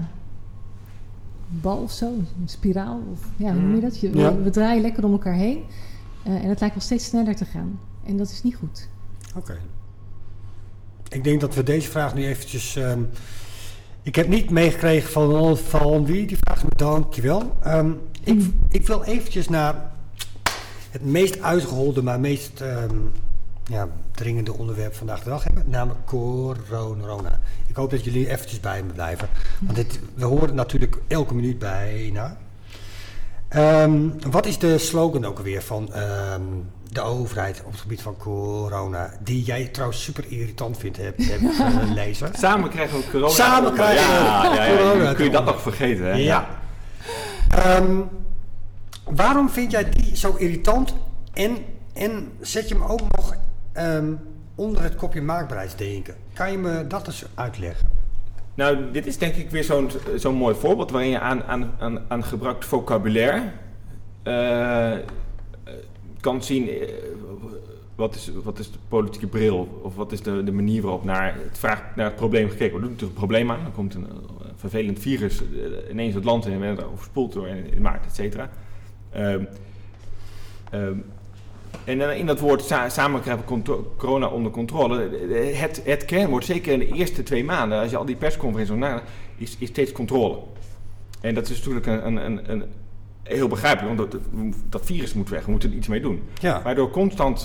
bal of zo, een spiraal. Of, hoe noem je dat? We draaien lekker om elkaar heen... en het lijkt wel steeds sneller te gaan. En dat is niet goed. Oké.
Ik denk dat we deze vraag nu eventjes... Ik heb niet meegekregen van wie die vraag, maar dankjewel. Ik wil eventjes naar het meest uitgeholde, maar meest dringende onderwerp vandaag de dag hebben, namelijk corona. Ik hoop dat jullie eventjes bij me blijven, want we horen natuurlijk elke minuut bijna. Wat is de slogan ook alweer van de overheid op het gebied van corona, die jij trouwens super irritant vindt, heb lezen?
Samen krijgen we corona.
Samen krijgen we corona.
Kun je dat nog vergeten, hè?
Ja. Waarom vind jij die zo irritant en zet je hem ook nog onder het kopje maakbaarheidsdenken? Kan je me dat eens uitleggen?
Nou, dit is denk ik weer zo'n mooi voorbeeld waarin je aan gebruikt vocabulaire kan zien wat is de politieke bril of wat is de manier waarop naar het probleem gekeken wordt. Er doet er een probleem aan, dan komt een vervelend virus ineens het land in en werd overspoeld door in maart, et cetera. En in dat woord samen krijgen we corona onder controle. Het kernwoord, zeker in de eerste 2 maanden, als je al die persconferenties nagaat, is steeds controle. En dat is natuurlijk een heel begrijpelijk, want dat virus moet weg, we moeten er iets mee doen.
Ja.
Waardoor constant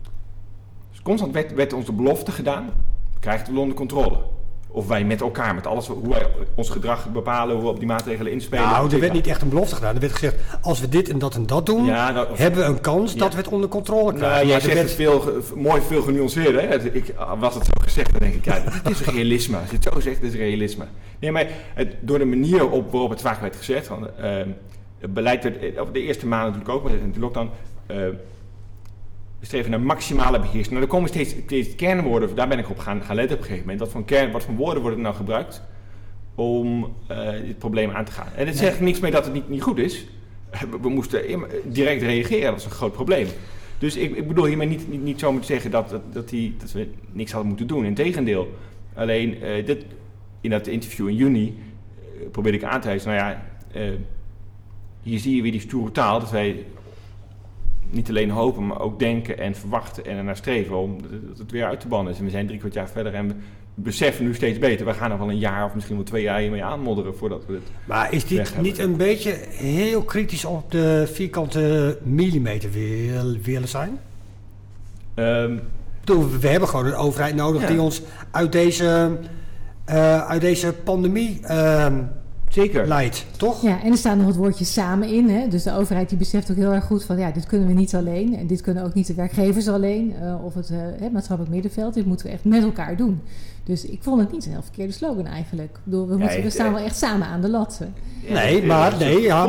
werd ons de belofte gedaan, krijgt het onder controle. Of wij met elkaar, met alles, hoe wij ons gedrag bepalen, hoe we op die maatregelen inspelen.
Nou, er werd niet echt een belofte gedaan. Er werd gezegd, als we dit en dat doen, hebben we een kans dat we het onder controle krijgen.
Jij zegt het veel genuanceerder. Hè? Was het zo gezegd, dan denk ik, dit is realisme. Als je het zo zegt, dit is realisme. Nee, maar door de manier waarop het vaak werd gezegd, het beleid werd, of de eerste maanden natuurlijk ook, met de lockdown, we streven naar maximale beheersing. Nou, er komen steeds kernwoorden, daar ben ik op gaan letten op een gegeven moment. Wat voor woorden worden er nou gebruikt om dit probleem aan te gaan? En het zegt niks mee dat het niet goed is. We moesten direct reageren, dat is een groot probleem. Dus ik bedoel hiermee niet zo te zeggen dat we niks hadden moeten doen. Integendeel. Alleen in dat interview in juni probeerde ik aan te wijzen, hier zie je weer die stoere taal, dat wij niet alleen hopen, maar ook denken en verwachten en ernaar streven om dat het weer uit te bannen is. En we zijn 3/4 jaar verder en we beseffen nu steeds beter. We gaan nog wel een jaar of misschien wel 2 jaar hiermee aanmodderen voordat we het. Maar is dit niet
een beetje heel kritisch op de vierkante millimeter willen zijn? We hebben gewoon een overheid nodig die ons uit deze pandemie
zeker
leidt, toch?
Ja, en er staat nog het woordje samen in. Hè? Dus de overheid die beseft ook heel erg goed van dit kunnen we niet alleen. En dit kunnen ook niet de werkgevers alleen. Of het maatschappelijk middenveld. Dit moeten we echt met elkaar doen. Dus ik vond het niet een heel verkeerde slogan eigenlijk. Ik bedoel, we staan wel echt samen aan de lat.
Maar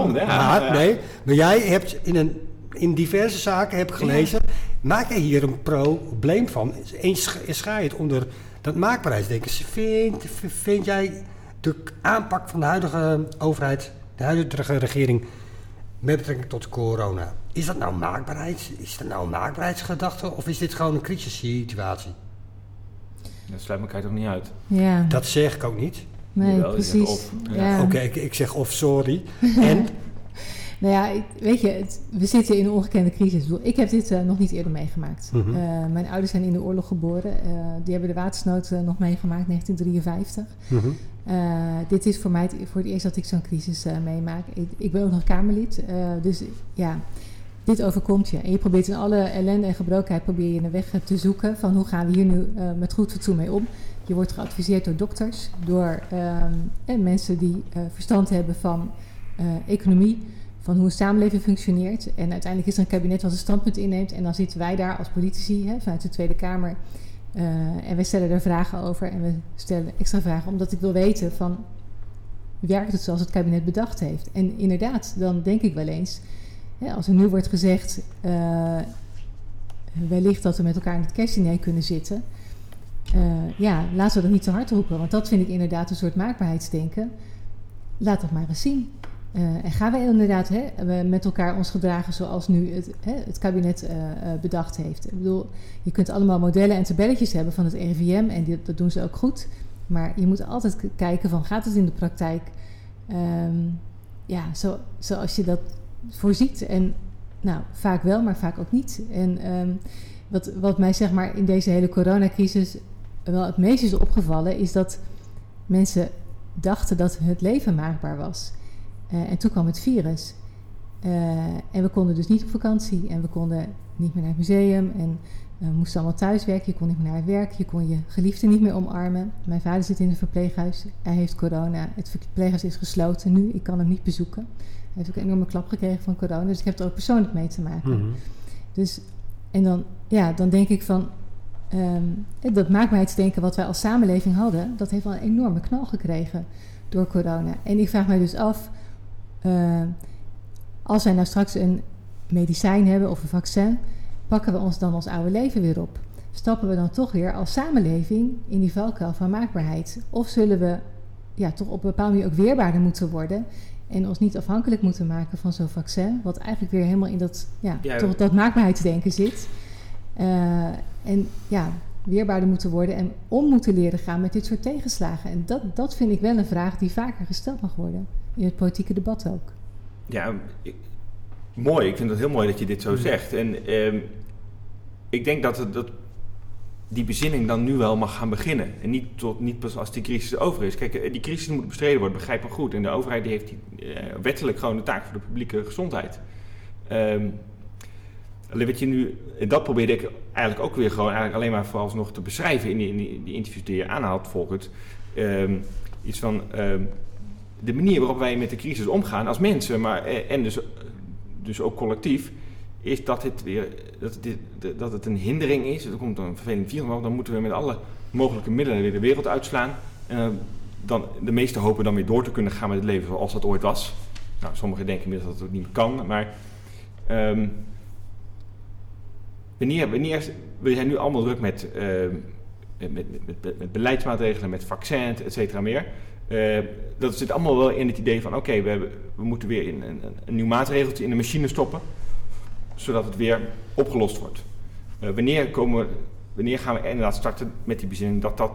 jij hebt in diverse zaken gelezen. Maak je hier een probleem van? Eens schaai het onder dat maakbaarheidsdenken. Vind jij de aanpak van de huidige overheid, de huidige regering met betrekking tot corona, is dat nou maakbaarheid? Is dat nou een maakbaarheidsgedachte of is dit gewoon een crisissituatie?
Dat sluit elkaar toch niet uit?
Ja.
Dat zeg ik ook niet.
Nee,
jawel,
precies.
Ja. Oké, ik zeg of, sorry. En?
Nou ja, we zitten in een ongekende crisis. Ik heb dit nog niet eerder meegemaakt. Mm-hmm. Mijn ouders zijn in de oorlog geboren. Die hebben de watersnood nog meegemaakt, 1953. Mm-hmm. Dit is voor mij voor het eerst dat ik zo'n crisis meemaak. Ik ben ook nog Kamerlid. Dus ja, dit overkomt je. En je probeert in alle ellende en gebrokenheid een weg te zoeken van hoe gaan we hier nu met goed fatsoen mee om. Je wordt geadviseerd door dokters, door mensen die verstand hebben van economie, van hoe een samenleving functioneert. En uiteindelijk is er een kabinet wat een standpunt inneemt. En dan zitten wij daar als politici vanuit de Tweede Kamer. En wij stellen er vragen over. En we stellen extra vragen omdat ik wil weten van, werkt het zoals het kabinet bedacht heeft? En inderdaad, dan denk ik wel eens, als er nu wordt gezegd, wellicht dat we met elkaar in het kerstdiner kunnen zitten. Laten we dat niet te hard roepen. Want dat vind ik inderdaad een soort maakbaarheidsdenken. Laat dat maar eens zien. En gaan wij inderdaad met elkaar ons gedragen zoals nu het kabinet bedacht heeft. Ik bedoel, je kunt allemaal modellen en tabelletjes hebben van het RIVM en dat doen ze ook goed. Maar je moet altijd kijken van, gaat het in de praktijk zoals je dat voorziet? En nou, vaak wel, maar vaak ook niet. En wat mij zeg maar in deze hele coronacrisis wel het meest is opgevallen, is dat mensen dachten dat het leven maakbaar was. En toen kwam het virus. En we konden dus niet op vakantie. En we konden niet meer naar het museum. En we moesten allemaal thuiswerken. Je kon niet meer naar het werk. Je kon je geliefde niet meer omarmen. Mijn vader zit in het verpleeghuis. Hij heeft corona. Het verpleeghuis is gesloten nu. Ik kan hem niet bezoeken. Hij heeft ook een enorme klap gekregen van corona. Dus ik heb er ook persoonlijk mee te maken. Mm-hmm. Dus, en dan denk ik van, dat maakbaarheidsdenken wat wij als samenleving hadden, dat heeft wel een enorme knal gekregen door corona. En ik vraag mij dus af, als wij nou straks een medicijn hebben of een vaccin, pakken we ons dan ons oude leven weer op? Stappen we dan toch weer als samenleving in die valkuil van maakbaarheid? Of zullen we toch op een bepaalde manier ook weerbaarder moeten worden. En ons niet afhankelijk moeten maken van zo'n vaccin. Wat eigenlijk weer helemaal in dat maakbaarheidsdenken zit. Weerbaarder moeten worden en om moeten leren gaan met dit soort tegenslagen. En dat vind ik wel een vraag die vaker gesteld mag worden. In het politieke debat ook.
Ja, mooi. Ik vind het heel mooi dat je dit zo zegt. En ik denk dat die bezinning dan nu wel mag gaan beginnen. En niet pas als die crisis over is. Kijk, die crisis moet bestreden worden, begrijp me goed. En de overheid die heeft wettelijk gewoon de taak voor de publieke gezondheid. Alleen wat je nu, dat probeerde ik eigenlijk ook weer gewoon alleen maar vooralsnog te beschrijven in die interviews die je aanhaalt, Volkert. Iets van de manier waarop wij met de crisis omgaan als mensen, maar en dus ook collectief, is dat het een hindering is. Er komt een vervelend virus, dan moeten we met alle mogelijke middelen weer de wereld uitslaan. Dan de meesten hopen dan weer door te kunnen gaan met het leven zoals dat ooit was. Nou, sommigen denken inmiddels dat het ook niet meer kan, maar we zijn nu allemaal druk met beleidsmaatregelen, met vaccins, et cetera meer. Dat zit allemaal wel in het idee van oké, we moeten weer een nieuw maatregeltje in de machine stoppen, zodat het weer opgelost wordt. Wanneer gaan we inderdaad starten met die bezinning dat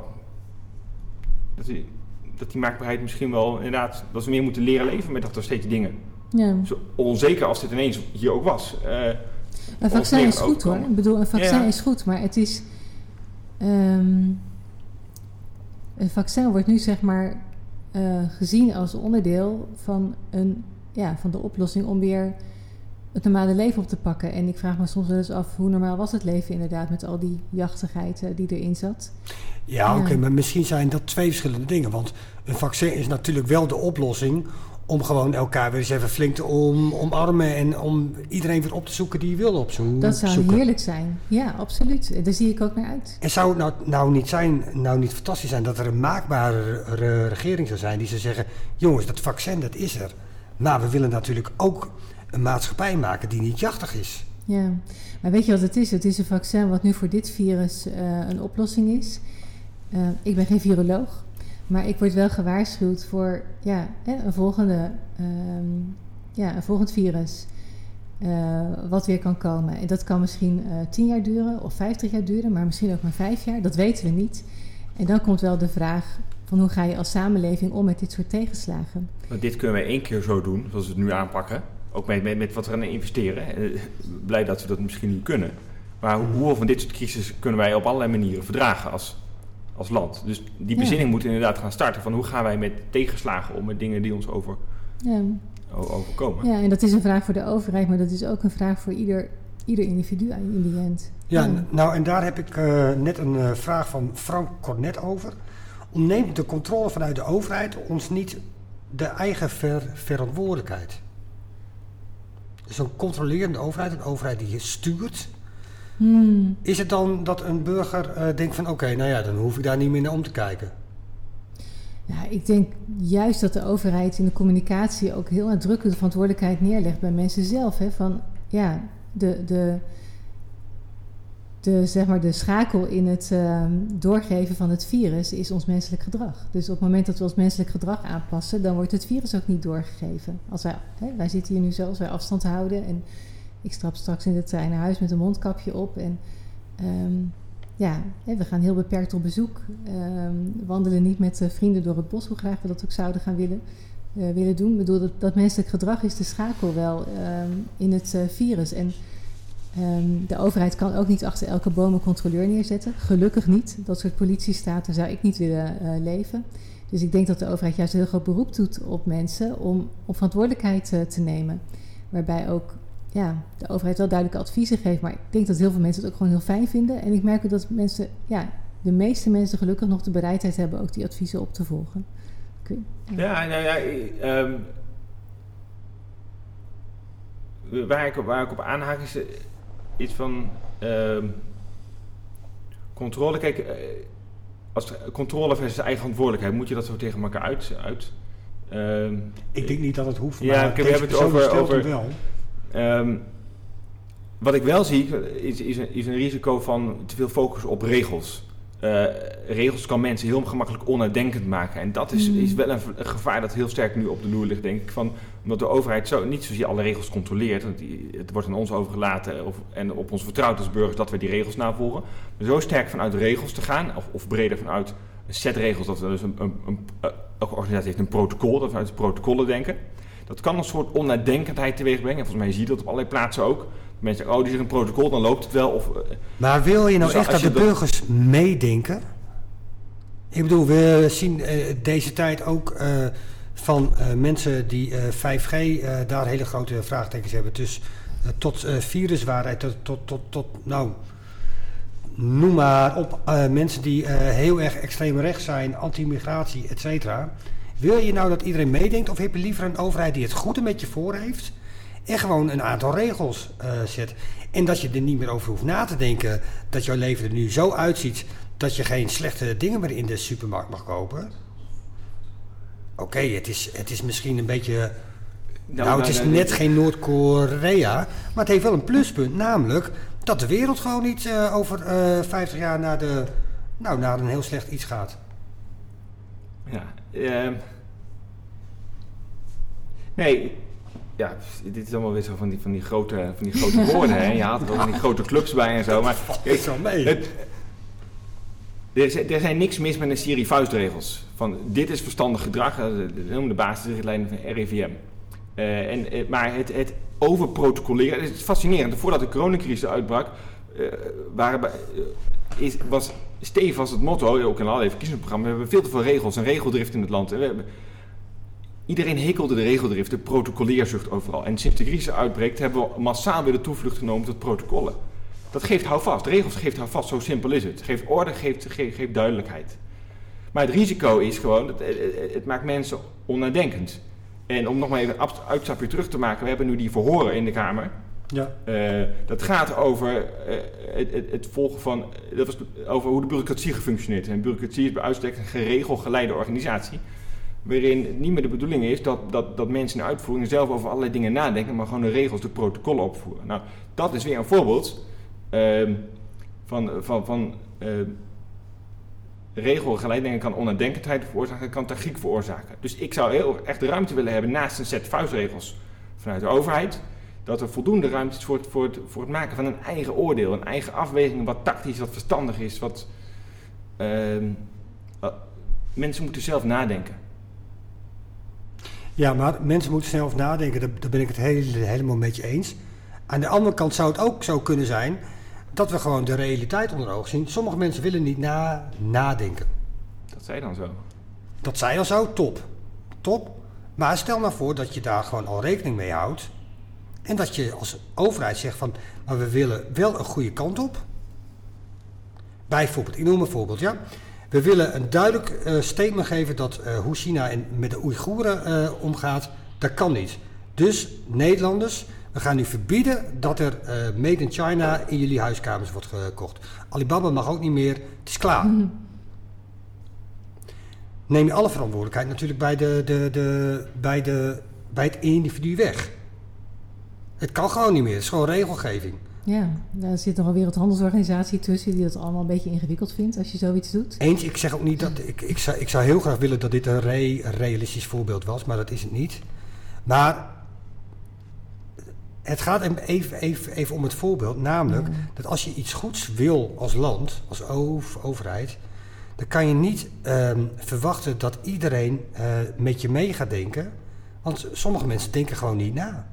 die maakbaarheid misschien wel inderdaad, dat we meer moeten leren leven met dat er steeds dingen. Ja. Zo onzeker als dit ineens hier ook was.
Een vaccin is goed hoor. Ik bedoel, een vaccin is goed, maar het is... een vaccin wordt nu zeg maar gezien als onderdeel van van de oplossing om weer het normale leven op te pakken. En ik vraag me soms wel eens af, hoe normaal was het leven inderdaad met al die jachtigheid die erin zat?
Ja, oké, maar misschien zijn dat twee verschillende dingen. Want een vaccin is natuurlijk wel de oplossing om gewoon elkaar weer eens even flink te omarmen en om iedereen weer op te zoeken die je wil opzoeken.
Dat zou heerlijk zijn. Ja, absoluut. Daar zie ik ook naar uit.
En zou het nou niet fantastisch zijn dat er een maakbare regering zou zijn die zou zeggen, jongens, dat vaccin, dat is er. Maar we willen natuurlijk ook een maatschappij maken die niet jachtig is.
Ja, maar weet je wat het is? Het is een vaccin wat nu voor dit virus een oplossing is. Ik ben geen viroloog. Maar ik word wel gewaarschuwd voor een volgend virus wat weer kan komen. En dat kan misschien 10 jaar duren of 50 jaar duren, maar misschien ook maar 5 jaar. Dat weten we niet. En dan komt wel de vraag van hoe ga je als samenleving om met dit soort tegenslagen.
Maar dit kunnen wij 1 keer zo doen, zoals we het nu aanpakken. Ook met wat we aan investeren. Blij dat we dat misschien nu kunnen. Maar hoe van dit soort crisis kunnen wij op allerlei manieren verdragen als land. Dus die bezinning moet inderdaad gaan starten van hoe gaan wij met tegenslagen om met dingen die ons overkomen.
Ja, en dat is een vraag voor de overheid, maar dat is ook een vraag voor ieder individu in die end.
Ja, nou en daar heb ik net een vraag van Frank Cornet over. Ontneemt de controle vanuit de overheid ons niet de eigen verantwoordelijkheid? Dus een controlerende overheid, een overheid die je stuurt. Is het dan dat een burger denkt van oké, dan hoef ik daar niet meer naar om te kijken?
Ja, ik denk juist dat de overheid in de communicatie ook heel nadrukkelijk de verantwoordelijkheid neerlegt bij mensen zelf. Hè, van de schakel in het doorgeven van het virus is ons menselijk gedrag. Dus op het moment dat we ons menselijk gedrag aanpassen, dan wordt het virus ook niet doorgegeven. Wij zitten hier nu zo, als wij afstand houden en ik stap straks in de trein naar huis met een mondkapje op. En we gaan heel beperkt op bezoek. Wandelen niet met vrienden door het bos, hoe graag we dat ook zouden gaan willen doen. Ik bedoel, dat menselijk gedrag is de schakel wel in het virus. En de overheid kan ook niet achter elke boom een controleur neerzetten. Gelukkig niet. Dat soort politiestaten zou ik niet willen leven. Dus ik denk dat de overheid juist een heel groot beroep doet op mensen om verantwoordelijkheid te nemen. Waarbij ook de overheid wel duidelijke adviezen geeft, maar ik denk dat heel veel mensen het ook gewoon heel fijn vinden. En ik merk ook dat mensen, de meeste mensen gelukkig nog de bereidheid hebben ook die adviezen op te volgen.
Waar ik op aanhaak is iets van controle. Kijk, als controle versus eigen verantwoordelijkheid, moet je dat zo tegen elkaar uit
ik denk niet dat het hoeft,
maar we hebben het over
wel.
Wat ik wel zie is een risico van te veel focus op regels. regels kan mensen heel gemakkelijk onnadenkend maken. En dat is wel een gevaar dat heel sterk nu op de loer ligt, denk ik. Omdat de overheid niet zozeer alle regels controleert. Want het wordt aan ons overgelaten en op ons vertrouwd als burgers dat we die regels navolgen. Maar zo sterk vanuit regels te gaan, of breder vanuit een set regels, dat we dus elke organisatie heeft een protocol, dat we uit de protocollen denken. Dat kan een soort onnadenkendheid teweeg brengen. En volgens mij zie je dat op allerlei plaatsen ook. Mensen zeggen, die is een protocol, dan loopt het wel.
Maar wil je nou
dus
echt dat de burgers meedenken? Ik bedoel, we zien deze tijd ook van mensen die 5G daar hele grote vraagtekens hebben. Dus tot viruswaarheid, tot noem maar op, mensen die heel erg extreem rechts zijn, anti-migratie, et cetera. Wil je nou dat iedereen meedenkt of heb je liever een overheid die het goede met je voor heeft en gewoon een aantal regels zet? En dat je er niet meer over hoeft na te denken dat jouw leven er nu zo uitziet dat je geen slechte dingen meer in de supermarkt mag kopen. Oké, het is misschien een beetje... het is net geen Noord-Korea, maar het heeft wel een pluspunt, namelijk dat de wereld gewoon niet over 50 jaar naar een heel slecht iets gaat.
Dit is allemaal weer zo van die grote woorden. Hè? Je haalt er ook van die grote clubs bij en zo. Maar
is wel mee.
Er zijn niks mis met een serie vuistregels. Van dit is verstandig gedrag, dat noemen de basisrichtlijnen van RIVM. Maar het overprotocoleren, het is fascinerend. Voordat de coronacrisis uitbrak, was stevast het motto, ook in allerlei verkiezingsprogramma's, we hebben veel te veel regels en regeldrift in het land. Iedereen hekelde de regeldrift, de protocolleerzucht overal. En sinds de crisis uitbreekt hebben we massaal weer de toevlucht genomen tot protocollen. Dat geeft houvast. Regels geeft houvast, zo simpel is het. Geeft orde, geeft duidelijkheid. Maar het risico is gewoon, het maakt mensen onnadenkend. En om nog maar even een uitstapje terug te maken, we hebben nu die verhoren in de Kamer.
Ja.
Dat gaat over het volgen van, over hoe de bureaucratie gefunctioneerd. En bureaucratie is bij uitstek een geregelgeleide organisatie. Waarin het niet meer de bedoeling is dat mensen in uitvoering zelf over allerlei dingen nadenken, maar gewoon de regels, de protocollen opvoeren. Nou, dat is weer een voorbeeld van regelgeleid denken kan onnadenkendheid veroorzaken, kan tragiek veroorzaken. Dus ik zou heel echt de ruimte willen hebben naast een set vuistregels vanuit de overheid, dat er voldoende ruimte is voor het maken van een eigen oordeel, een eigen afweging, wat tactisch, wat verstandig is, wat mensen moeten zelf nadenken.
Ja, maar mensen moeten zelf nadenken, daar ben ik het helemaal met je eens. Aan de andere kant zou het ook zo kunnen zijn dat we gewoon de realiteit onder ogen zien. Sommige mensen willen niet nadenken.
Dat zij dan zo?
Dat zij al zo, top. Maar stel nou voor dat je daar gewoon al rekening mee houdt. En dat je als overheid zegt van, maar we willen wel een goede kant op. Bijvoorbeeld, ik noem een voorbeeld, ja. We willen een duidelijk statement geven dat hoe China met de Oeigoeren omgaat, dat kan niet. Dus Nederlanders, we gaan nu verbieden dat er made in China in jullie huiskamers wordt gekocht. Alibaba mag ook niet meer, het is klaar. Neem je alle verantwoordelijkheid natuurlijk bij het individu weg. Het kan gewoon niet meer, het is gewoon regelgeving.
Ja, daar zit nog een Wereldhandelsorganisatie tussen die dat allemaal een beetje ingewikkeld vindt als je zoiets doet.
Eens, ik zeg ook niet dat... Ik zou heel graag willen dat dit een realistisch voorbeeld was, maar dat is het niet. Maar het gaat even om het voorbeeld, namelijk dat als je iets goeds wil als land, als overheid, dan kan je niet verwachten dat iedereen met je mee gaat denken, want sommige mensen denken gewoon niet na.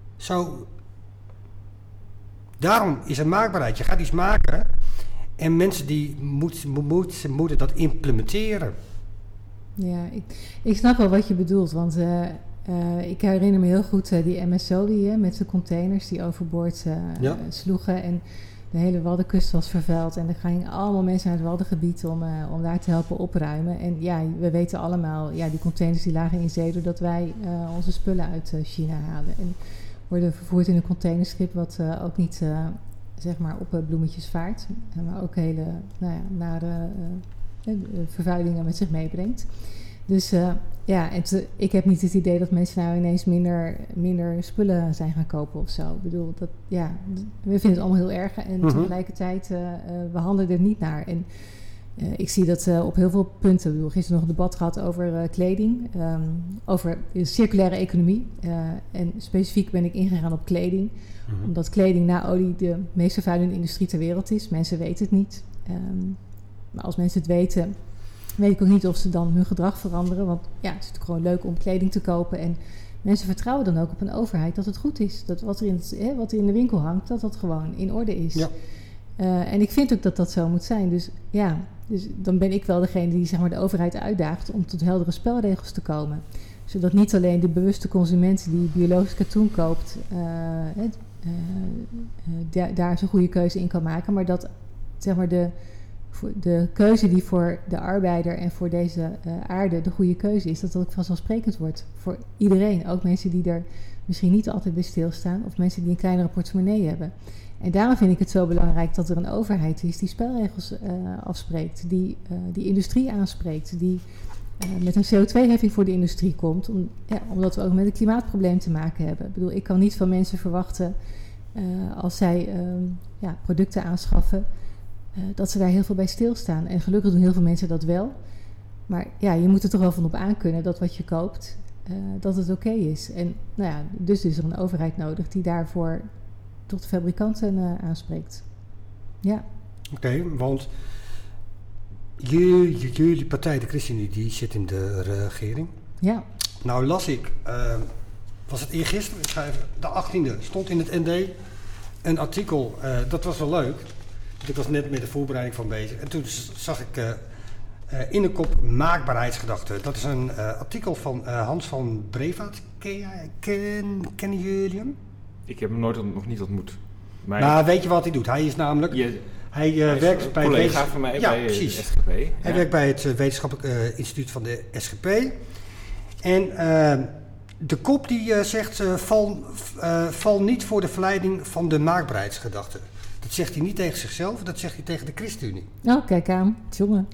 Daarom is er maakbaarheid. Je gaat iets maken en mensen die moeten dat implementeren. Ja,
ik snap wel wat je bedoelt, want ik herinner me heel goed die MSO met de containers die overboord sloegen en de hele Waddenkust was vervuild en er gingen allemaal mensen naar het Waddengebied om daar te helpen opruimen. En ja, we weten allemaal, die containers die lagen in zee doordat wij onze spullen uit China halen. En worden vervoerd in een containerschip wat ook niet zeg maar op bloemetjes vaart, maar ook hele nare vervuilingen met zich meebrengt. Dus ik heb niet het idee dat mensen nou ineens minder spullen zijn gaan kopen of zo. Ik bedoel, we vinden het allemaal heel erg en tegelijkertijd we handelen er niet naar. En Ik zie dat op heel veel punten. We hebben gisteren nog een debat gehad over kleding. Over de circulaire economie. En specifiek ben ik ingegaan op kleding. Mm-hmm. Omdat kleding na olie de meest vervuilende industrie ter wereld is. Mensen weten het niet. Maar als mensen het weten, weet ik ook niet of ze dan hun gedrag veranderen. Want het is natuurlijk gewoon leuk om kleding te kopen. En mensen vertrouwen dan ook op een overheid dat het goed is. Dat wat er in de winkel hangt, dat gewoon in orde is. Ja. En ik vind ook dat dat zo moet zijn. Dus dan ben ik wel degene die zeg maar, de overheid uitdaagt om tot heldere spelregels te komen. Zodat niet alleen de bewuste consument die biologisch katoen koopt, daar zo'n goede keuze in kan maken. Maar dat zeg maar, de keuze die voor de arbeider en voor deze aarde de goede keuze is, dat ook vanzelfsprekend wordt. Voor iedereen. Ook mensen die er misschien niet altijd bij stilstaan. Of mensen die een kleinere portemonnee hebben. En daarom vind ik het zo belangrijk dat er een overheid is die spelregels afspreekt, die industrie aanspreekt, die met een CO2-heffing voor de industrie komt, omdat we ook met een klimaatprobleem te maken hebben. Ik bedoel, ik kan niet van mensen verwachten als zij producten aanschaffen, dat ze daar heel veel bij stilstaan. En gelukkig doen heel veel mensen dat wel. Maar je moet er toch wel van op aankunnen dat wat je koopt, dat het oké is. En dus is er een overheid nodig die daarvoor tot de fabrikanten aanspreekt. Ja. Oké,
want jullie partij, de ChristenUnie, die zit in de regering.
Ja.
Nou las ik, was het eergisteren, ik ga even, de 18e, stond in het ND een artikel, dat was wel leuk. Ik was net met de voorbereiding van bezig. En toen zag ik in de kop maakbaarheidsgedachten. Dat is een artikel van Hans van Brevaart. Kennen jullie hem?
Ik heb hem nog niet ontmoet.
Maar weet je wat hij doet? Hij is namelijk... Hij werkt bij
collega van mij bij SGP.
Hij werkt bij het wetenschappelijk instituut van de SGP. En de kop die zegt... val niet voor de verleiding van de maakbaarheidsgedachte. Dat zegt hij niet tegen zichzelf, dat zegt hij tegen de ChristenUnie.
Oh, kijk aan. Jongen.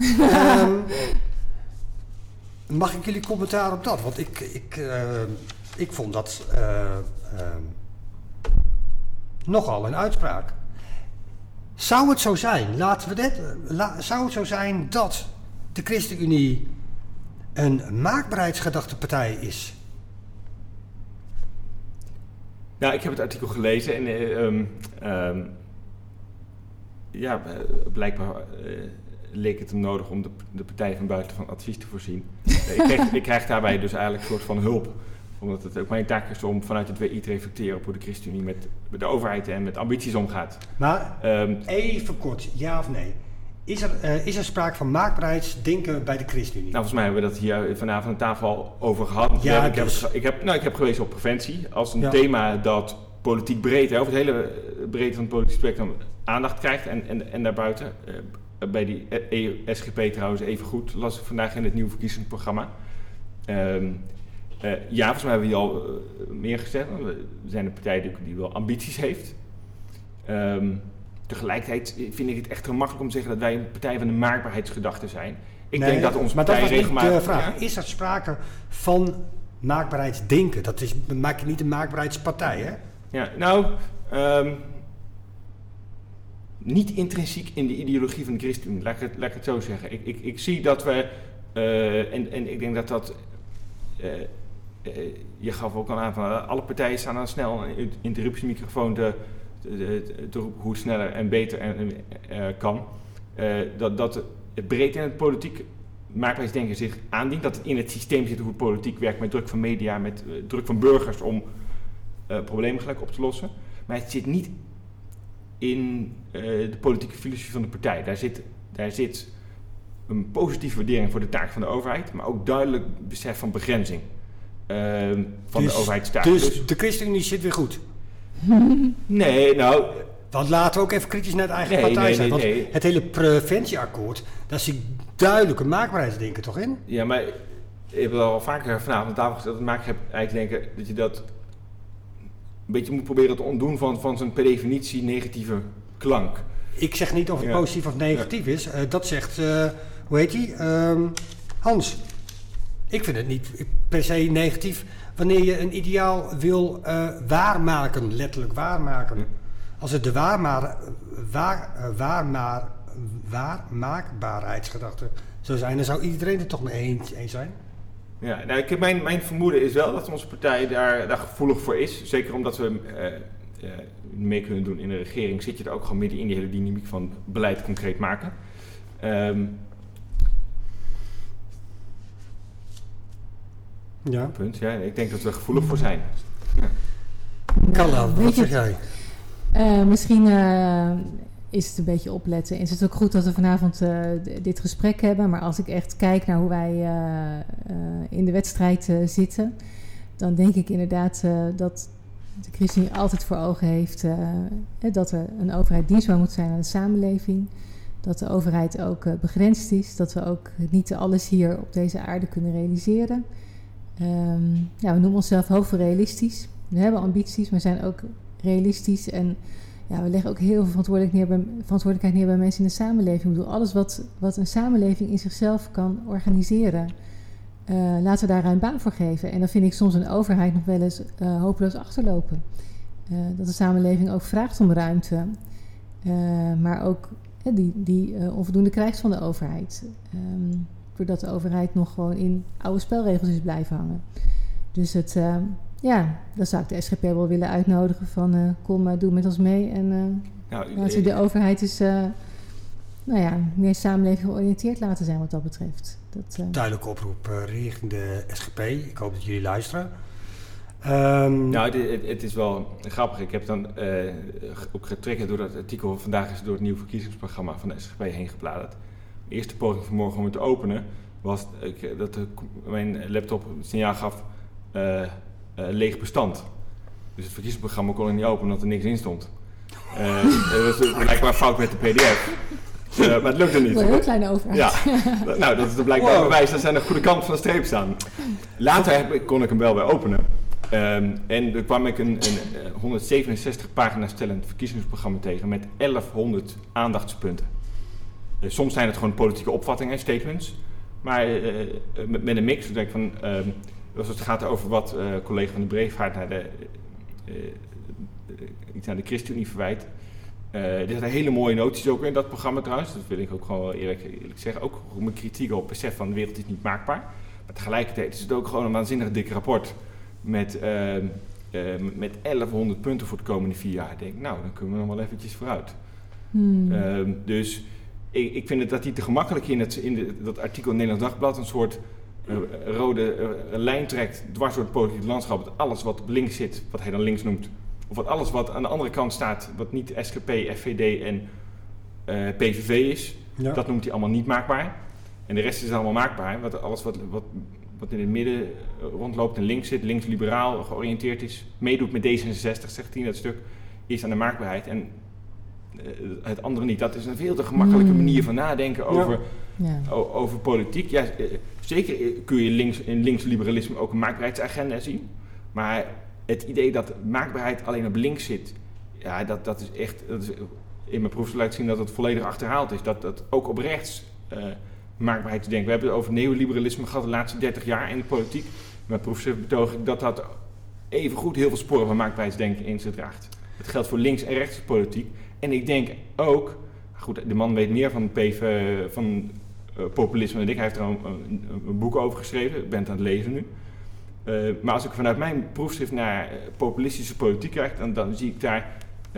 Mag ik jullie commentaar op dat? Want ik vond dat nogal een uitspraak. Zou het zo zijn, zou het zo zijn dat de ChristenUnie een maakbaarheidsgedachtepartij is?
Nou, ik heb het artikel gelezen en blijkbaar leek het hem nodig om de partij van buiten van advies te voorzien. Ik krijg daarbij dus eigenlijk een soort van hulp. Omdat het ook mijn taak is om vanuit het WI te reflecteren op hoe de ChristenUnie met de overheid en met ambities omgaat.
Maar even kort, ja of nee. Is er sprake van maakbaarheidsdenken bij de ChristenUnie?
Nou, volgens mij hebben we dat hier vanavond aan tafel al over gehad. Ja, ik heb gewezen op preventie als een thema dat politiek breed, over het hele breedte van het politiek spectrum aandacht krijgt en daarbuiten. Bij die SGP trouwens even goed, las ik vandaag in het nieuwe verkiezingsprogramma. Volgens mij hebben we die al meer gezegd. We zijn een partij die wel ambities heeft. Tegelijkertijd vind ik het echt gemakkelijk om te zeggen dat wij een partij van de maakbaarheidsgedachte zijn. Ik denk dat onze partij regelmatig...
Maar dat was niet de vraag. Is er sprake van maakbaarheidsdenken? Maak je niet een maakbaarheidspartij, hè?
Ja, nou... niet intrinsiek in de ideologie van de ChristenUnie, laat ik het zo zeggen. Ik zie dat we... en ik denk dat... je gaf ook al aan van alle partijen staan dan snel een interruptiemicrofoon te roepen hoe het sneller en beter kan. Dat het breed in het politiek maakbaarheidsdenken zich aandient. Dat het in het systeem zit hoe politiek werkt met druk van media, met druk van burgers om problemen gelijk op te lossen. Maar het zit niet in de politieke filosofie van de partij. Daar zit een positieve waardering voor de taak van de overheid, maar ook duidelijk besef van begrenzing van de overheidstaak.
Dus de ChristenUnie zit weer goed?
Nee, nou...
Want laten we ook even kritisch naar de eigen partij zijn. Want het hele preventieakkoord, daar zie ik duidelijk een maakbaarheidsdenken toch in?
Ja, maar ik heb al vaker vanavond aan tafel gezegd dat het heb eigenlijk denken dat je dat een beetje moet proberen te ontdoen van zijn per definitie negatieve klank.
Ik zeg niet of het positief of negatief is. Dat zegt, hoe heet die? Hans. Ik vind het niet per se negatief wanneer je een ideaal wil waarmaken, letterlijk waarmaken. Als het de waarmaakbaarheidsgedachte zou zijn, dan zou iedereen het toch mee eens zijn?
Ja, nou, mijn vermoeden is wel dat onze partij daar gevoelig voor is. Zeker omdat we mee kunnen doen in de regering, zit je er ook gewoon midden in die hele dynamiek van beleid concreet maken.
Ja.
Punt. Ja, ik denk dat we er gevoelig voor zijn. Ja.
Carla, wat zeg jij?
Misschien is het een beetje opletten. Is het ook goed dat we vanavond dit gesprek hebben. Maar als ik echt kijk naar hoe wij in de wedstrijd zitten, dan denk ik inderdaad dat de ChristenUnie altijd voor ogen heeft dat er een overheid dienstbaar moet zijn aan de samenleving. Dat de overheid ook begrensd is. Dat we ook niet alles hier op deze aarde kunnen realiseren. We noemen onszelf hoogrealistisch. We hebben ambities, maar zijn ook realistisch. En we leggen ook heel veel verantwoordelijkheid neer bij mensen in de samenleving. Ik bedoel, alles wat een samenleving in zichzelf kan organiseren, laten we daar ruim baan voor geven. En dan vind ik soms een overheid nog wel eens hopeloos achterlopen. Dat de samenleving ook vraagt om ruimte. Maar ook die onvoldoende krijgt van de overheid. Doordat de overheid nog gewoon in oude spelregels is blijven hangen. Dus dan zou ik de SGP wel willen uitnodigen van kom, doe met ons mee. En laten we de overheid eens meer samenleving georiënteerd laten zijn wat dat betreft.
Duidelijke oproep richting de SGP. Ik hoop dat jullie luisteren.
Het is wel grappig. Ik heb dan ook getriggerd door dat artikel. Vandaag is door het nieuwe verkiezingsprogramma van de SGP heen gebladerd. Mijn eerste poging vanmorgen om het te openen was dat mijn laptop het signaal gaf leeg bestand. Dus het verkiezingsprogramma kon ik niet openen omdat er niks in stond. Dat was blijkbaar fout met de pdf. Maar het lukte niet.
Een heel kleine overheid.
Ja, nou dat is er blijkbaar bewijs. Dat zijn de goede kant van de streep staan. Later kon ik hem wel weer openen. En er kwam ik een 167 pagina's tellend verkiezingsprogramma tegen met 1100 aandachtspunten. Soms zijn het gewoon politieke opvattingen, statements. Maar met een mix, denk ik van, als het gaat over wat collega van de Breevaart naar de ChristenUnie verwijt. Er zijn hele mooie noties ook in dat programma trouwens. Dat wil ik ook gewoon wel eerlijk zeggen. Ook mijn kritiek op besef van de wereld is niet maakbaar. Maar tegelijkertijd is het ook gewoon een waanzinnig dik rapport. Met 1100 punten voor de komende 4 jaar. Ik denk, nou, dan kunnen we nog wel eventjes vooruit. Dus ik vind dat hij te gemakkelijk in dat artikel in het Nederlands Dagblad een soort rode lijn trekt dwars door het politieke landschap. Dat alles wat op links zit, wat hij dan links noemt, of alles wat aan de andere kant staat, wat niet SGP, FVD en PVV is, dat noemt hij allemaal niet maakbaar. En de rest is allemaal maakbaar. Alles wat in het midden rondloopt en links zit, links-liberaal georiënteerd is, meedoet met D66, zegt hij in dat stuk, is aan de maakbaarheid. En het andere niet. Dat is een veel te gemakkelijke manier van nadenken over politiek. Ja, zeker kun je in links-liberalisme ook een maakbaarheidsagenda zien. Maar het idee dat maakbaarheid alleen op links zit, ja, dat is echt, in mijn proefstuk laat zien dat het volledig achterhaald is. Dat ook op rechts maakbaarheid te denken. We hebben het over neoliberalisme gehad de laatste 30 jaar in de politiek. Met proefstuk betoog ik dat evengoed heel veel sporen van maakbaarheidsdenken in zich draagt. Het geldt voor links- en rechtspolitiek. En ik denk ook, goed, de man weet meer van populisme dan ik. Hij heeft er een boek over geschreven. Ik ben het aan het lezen nu. Maar als ik vanuit mijn proefschrift naar populistische politiek kijk, dan zie ik daar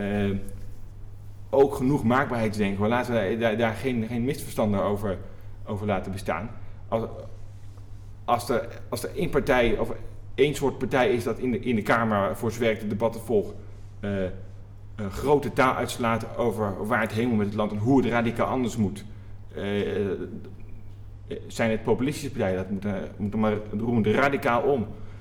ook genoeg maakbaarheidsdenken. Maar laten we daar geen misverstanden over laten bestaan. Als er één partij of één soort partij is dat in de Kamer voor zijn werk de debatten volgt, grote taal uitslaat over waar het heen moet met het land en hoe het radicaal anders moet, zijn het populistische partijen. Dat moeten maar roemen er radicaal om.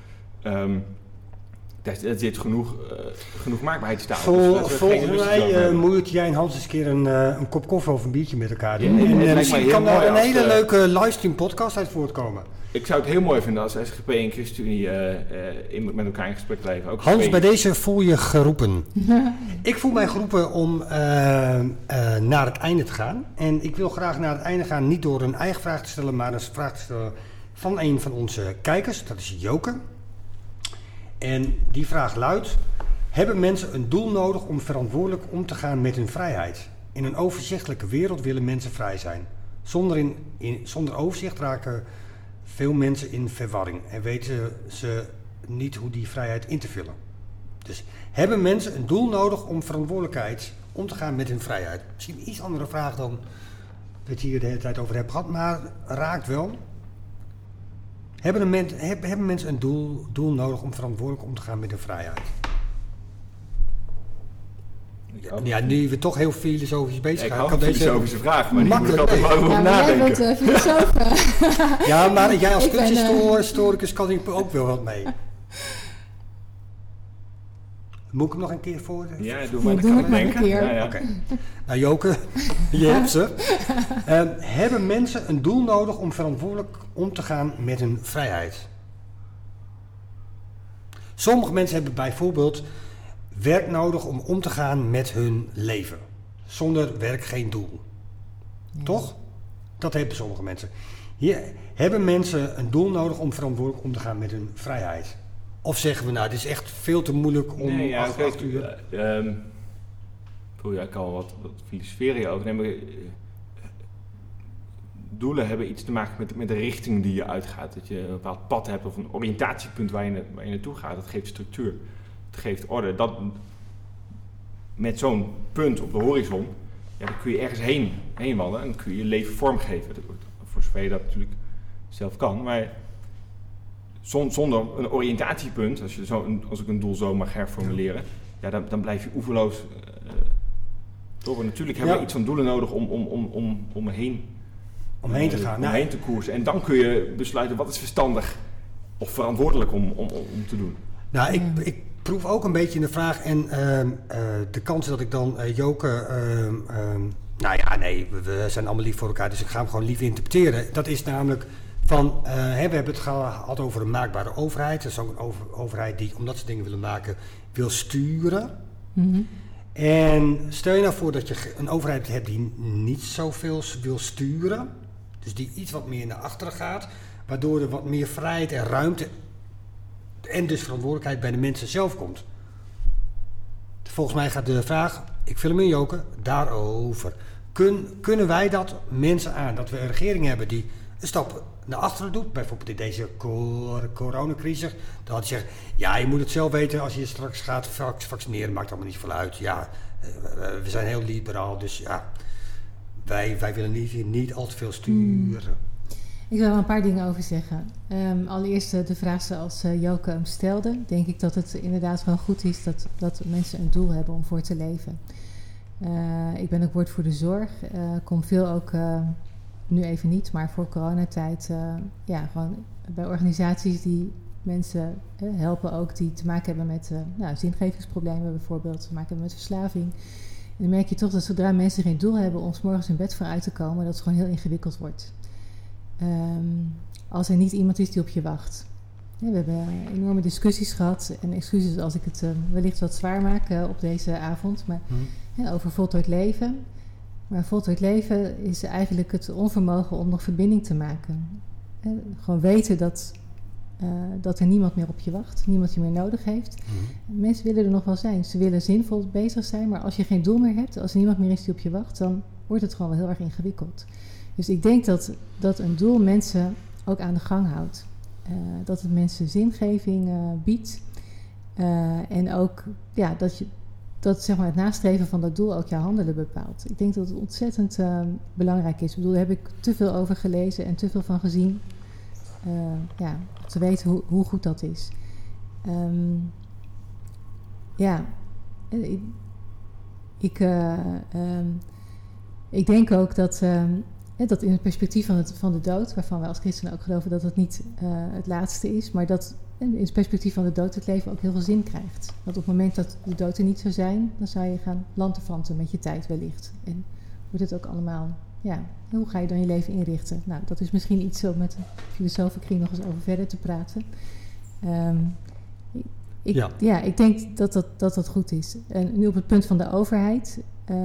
Daar zit genoeg maakbaarheidstaal.
Volgens mij moet jij en Hans eens een keer een kop koffie of een biertje met elkaar doen.
Ja,
en misschien kan daar een hele leuke livestream podcast uit voortkomen.
Ik zou het heel mooi vinden als SGP en ChristenUnie met elkaar in gesprek blijven. Ook
Hans, bij deze voel je geroepen. Ik voel mij geroepen om naar het einde te gaan. En ik wil graag naar het einde gaan, niet door een eigen vraag te stellen, maar een vraag te stellen van een van onze kijkers. Dat is Joke. En die vraag luidt: hebben mensen een doel nodig om verantwoordelijk om te gaan met hun vrijheid? In een overzichtelijke wereld willen mensen vrij zijn. Zonder overzicht raken veel mensen in verwarring en weten ze niet hoe die vrijheid in te vullen. Dus hebben mensen een doel nodig om verantwoordelijkheid om te gaan met hun vrijheid? Misschien een iets andere vraag dan we het hier de hele tijd over hebben gehad, maar raakt wel. Hebben mensen een doel nodig om verantwoordelijk om te gaan met hun vrijheid? Ja, nu we toch heel filosofisch bezig gaan.
Ik hou van filosofische vraag, maar
die moet ik
altijd wel over nadenken.
Jij bent filosoof.
Ja, maar jij als kunsthistoricus kan ik ook wel wat mee. Moet ik hem nog een keer voor?
Ja, doe maar. Dan kan ik denken. Ja.
Oké. Nou, Joke, je hebt ze. Hebben mensen een doel nodig om verantwoordelijk om te gaan met hun vrijheid? Sommige mensen hebben bijvoorbeeld werk nodig om te gaan met hun leven. Zonder werk geen doel. Ja. Toch? Dat hebben sommige mensen. Hebben mensen een doel nodig om verantwoordelijk om te gaan met hun vrijheid? Of zeggen we, nou, dit is echt veel te moeilijk om 8 uur...
ik kan wel wat filosoferen over. Doelen hebben iets te maken met de richting die je uitgaat. Dat je een bepaald pad hebt of een oriëntatiepunt waar je naartoe gaat. Dat geeft structuur. Het geeft orde. Met zo'n punt op de horizon, dan kun je ergens heen wandelen en dan kun je je leven vormgeven. Voor zover je dat natuurlijk zelf kan. Maar zonder een oriëntatiepunt, als ik een doel zo mag herformuleren, dan blijf je oeverloos. Natuurlijk hebben we iets van doelen nodig om heen
te gaan.
Omheen te koersen. En dan kun je besluiten wat is verstandig of verantwoordelijk om te doen.
Nou, ik proef ook een beetje in de vraag en de kans dat ik dan Joke... we zijn allemaal lief voor elkaar, dus ik ga hem gewoon lief interpreteren. Dat is namelijk van, we hebben het gehad over een maakbare overheid. Dat is ook een overheid die, omdat ze dingen willen maken, wil sturen. Mm-hmm. En stel je nou voor dat je een overheid hebt die niet zoveel wil sturen. Dus die iets wat meer naar achteren gaat. Waardoor er wat meer vrijheid en ruimte en dus verantwoordelijkheid bij de mensen zelf komt. Volgens mij gaat de vraag, ik vul hem in Joke, daarover. Kunnen wij dat mensen aan? Dat we een regering hebben die een stap naar achteren doet. Bijvoorbeeld in deze coronacrisis. Dan had je zeggen, ja, je moet het zelf weten als je straks gaat vaccineren. Maakt allemaal niet veel uit. Ja, we zijn heel liberaal, dus ja, wij willen niet al te veel sturen.
Ik wil er een paar dingen over zeggen. Allereerst de vraag zoals Joke hem stelde. Denk ik dat het inderdaad wel goed is dat mensen een doel hebben om voor te leven. Ik ben ook woordvoerder zorg. Kom veel ook, nu even niet, maar voor coronatijd... gewoon bij organisaties die mensen helpen ook die te maken hebben met zingevingsproblemen bijvoorbeeld. Te maken hebben met verslaving. En dan merk je toch dat zodra mensen geen doel hebben om 's morgens in bed vooruit te komen, dat het gewoon heel ingewikkeld wordt. Als er niet iemand is die op je wacht. We hebben enorme discussies gehad. En excuses als ik het wellicht wat zwaar maak op deze avond. Maar over voltooid leven. Maar voltooid leven is eigenlijk het onvermogen om nog verbinding te maken. Gewoon weten dat er niemand meer op je wacht. Niemand je meer nodig heeft. Mensen willen er nog wel zijn. Ze willen zinvol bezig zijn. Maar als je geen doel meer hebt. Als er niemand meer is die op je wacht. Dan wordt het gewoon wel heel erg ingewikkeld. Dus ik denk dat een doel mensen ook aan de gang houdt. Dat het mensen zingeving biedt. En ook dat zeg maar, het nastreven van dat doel ook jouw handelen bepaalt. Ik denk dat het ontzettend belangrijk is. Ik bedoel, daar heb ik te veel over gelezen en te veel van gezien. Om te weten hoe goed dat is. Ik denk ook dat in het perspectief van de dood, waarvan wij als christenen ook geloven dat het niet het laatste is, maar dat in het perspectief van de dood het leven ook heel veel zin krijgt. Want op het moment dat de dood er niet zou zijn, dan zou je gaan lanterfanten met je tijd wellicht. En wordt het ook allemaal, hoe ga je dan je leven inrichten? Nou, dat is misschien iets zo met een filosofenkring nog eens over verder te praten. Ik denk dat goed is. En nu op het punt van de overheid,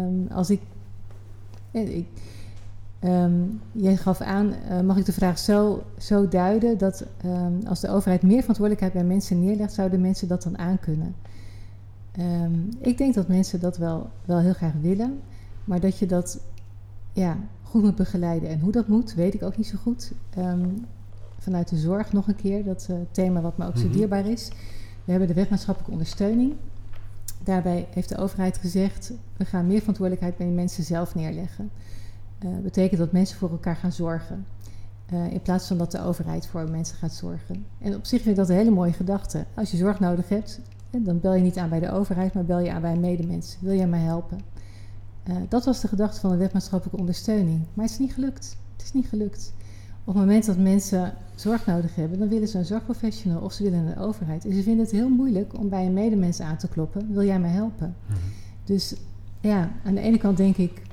jij gaf aan, mag ik de vraag zo duiden dat als de overheid meer verantwoordelijkheid bij mensen neerlegt, zouden mensen dat dan aankunnen? Ik denk dat mensen dat wel heel graag willen. Maar dat je dat goed moet begeleiden. En hoe dat moet, weet ik ook niet zo goed. Vanuit de zorg nog een keer, dat thema wat me ook zo dierbaar is. We hebben de wet maatschappelijke ondersteuning. Daarbij heeft de overheid gezegd, we gaan meer verantwoordelijkheid bij de mensen zelf neerleggen. Betekent dat mensen voor elkaar gaan zorgen. In plaats van dat de overheid voor mensen gaat zorgen. En op zich vind ik dat een hele mooie gedachte. Als je zorg nodig hebt, dan bel je niet aan bij de overheid, maar bel je aan bij een medemens. Wil jij mij helpen? Dat was de gedachte van de wet maatschappelijke ondersteuning. Maar het is niet gelukt. Het is niet gelukt. Op het moment dat mensen zorg nodig hebben, dan willen ze een zorgprofessional of ze willen een overheid. En ze vinden het heel moeilijk om bij een medemens aan te kloppen. Wil jij mij helpen? Dus aan de ene kant denk ik,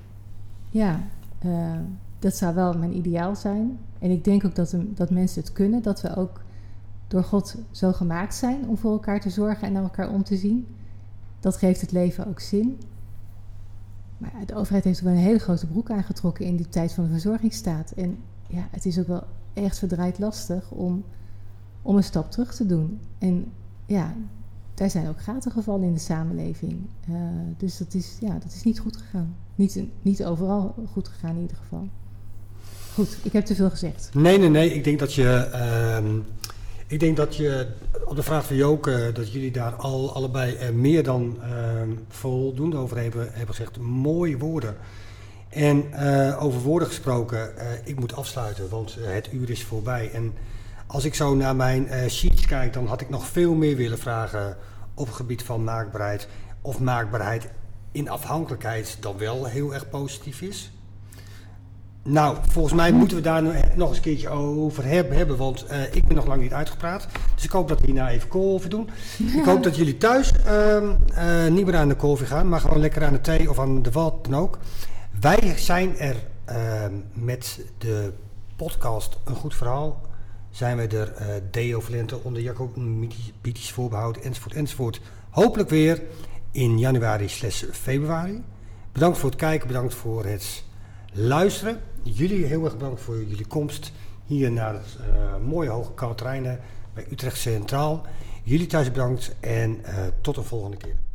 dat zou wel mijn ideaal zijn. En ik denk ook dat mensen het kunnen. Dat we ook door God zo gemaakt zijn om voor elkaar te zorgen en naar elkaar om te zien. Dat geeft het leven ook zin. Maar de overheid heeft er wel een hele grote broek aangetrokken in die tijd van de verzorgingsstaat. En het is ook wel echt verdraaid lastig om een stap terug te doen. En daar zijn ook gaten gevallen in de samenleving. Dus dat is niet goed gegaan. Niet overal goed gegaan in ieder geval. Goed, ik heb te veel gezegd.
Nee. Ik denk dat je op de vraag van Joke, dat jullie daar allebei meer dan voldoende over hebben gezegd. Mooie woorden. En over woorden gesproken, ik moet afsluiten, want het uur is voorbij. En als ik zo naar mijn sheets kijk, dan had ik nog veel meer willen vragen op het gebied van maakbaarheid. Of maakbaarheid in afhankelijkheid dan wel heel erg positief is. Nou, volgens mij moeten we daar nog eens een keertje over hebben, want ik ben nog lang niet uitgepraat. Dus ik hoop dat we hierna even koffie doen. Ik hoop dat jullie thuis niet meer aan de koffie gaan, maar gewoon lekker aan de thee of aan de wat dan ook. Wij zijn er met de podcast Een Goed Verhaal. Zijn we er Deo Valente onder Jacobitisch voorbehoud enzovoort. Hopelijk weer in januari/februari. Bedankt voor het kijken, bedankt voor het luisteren. Jullie heel erg bedankt voor jullie komst hier naar het mooie Hoge Koude Terreinen bij Utrecht Centraal. Jullie thuis bedankt en tot de volgende keer.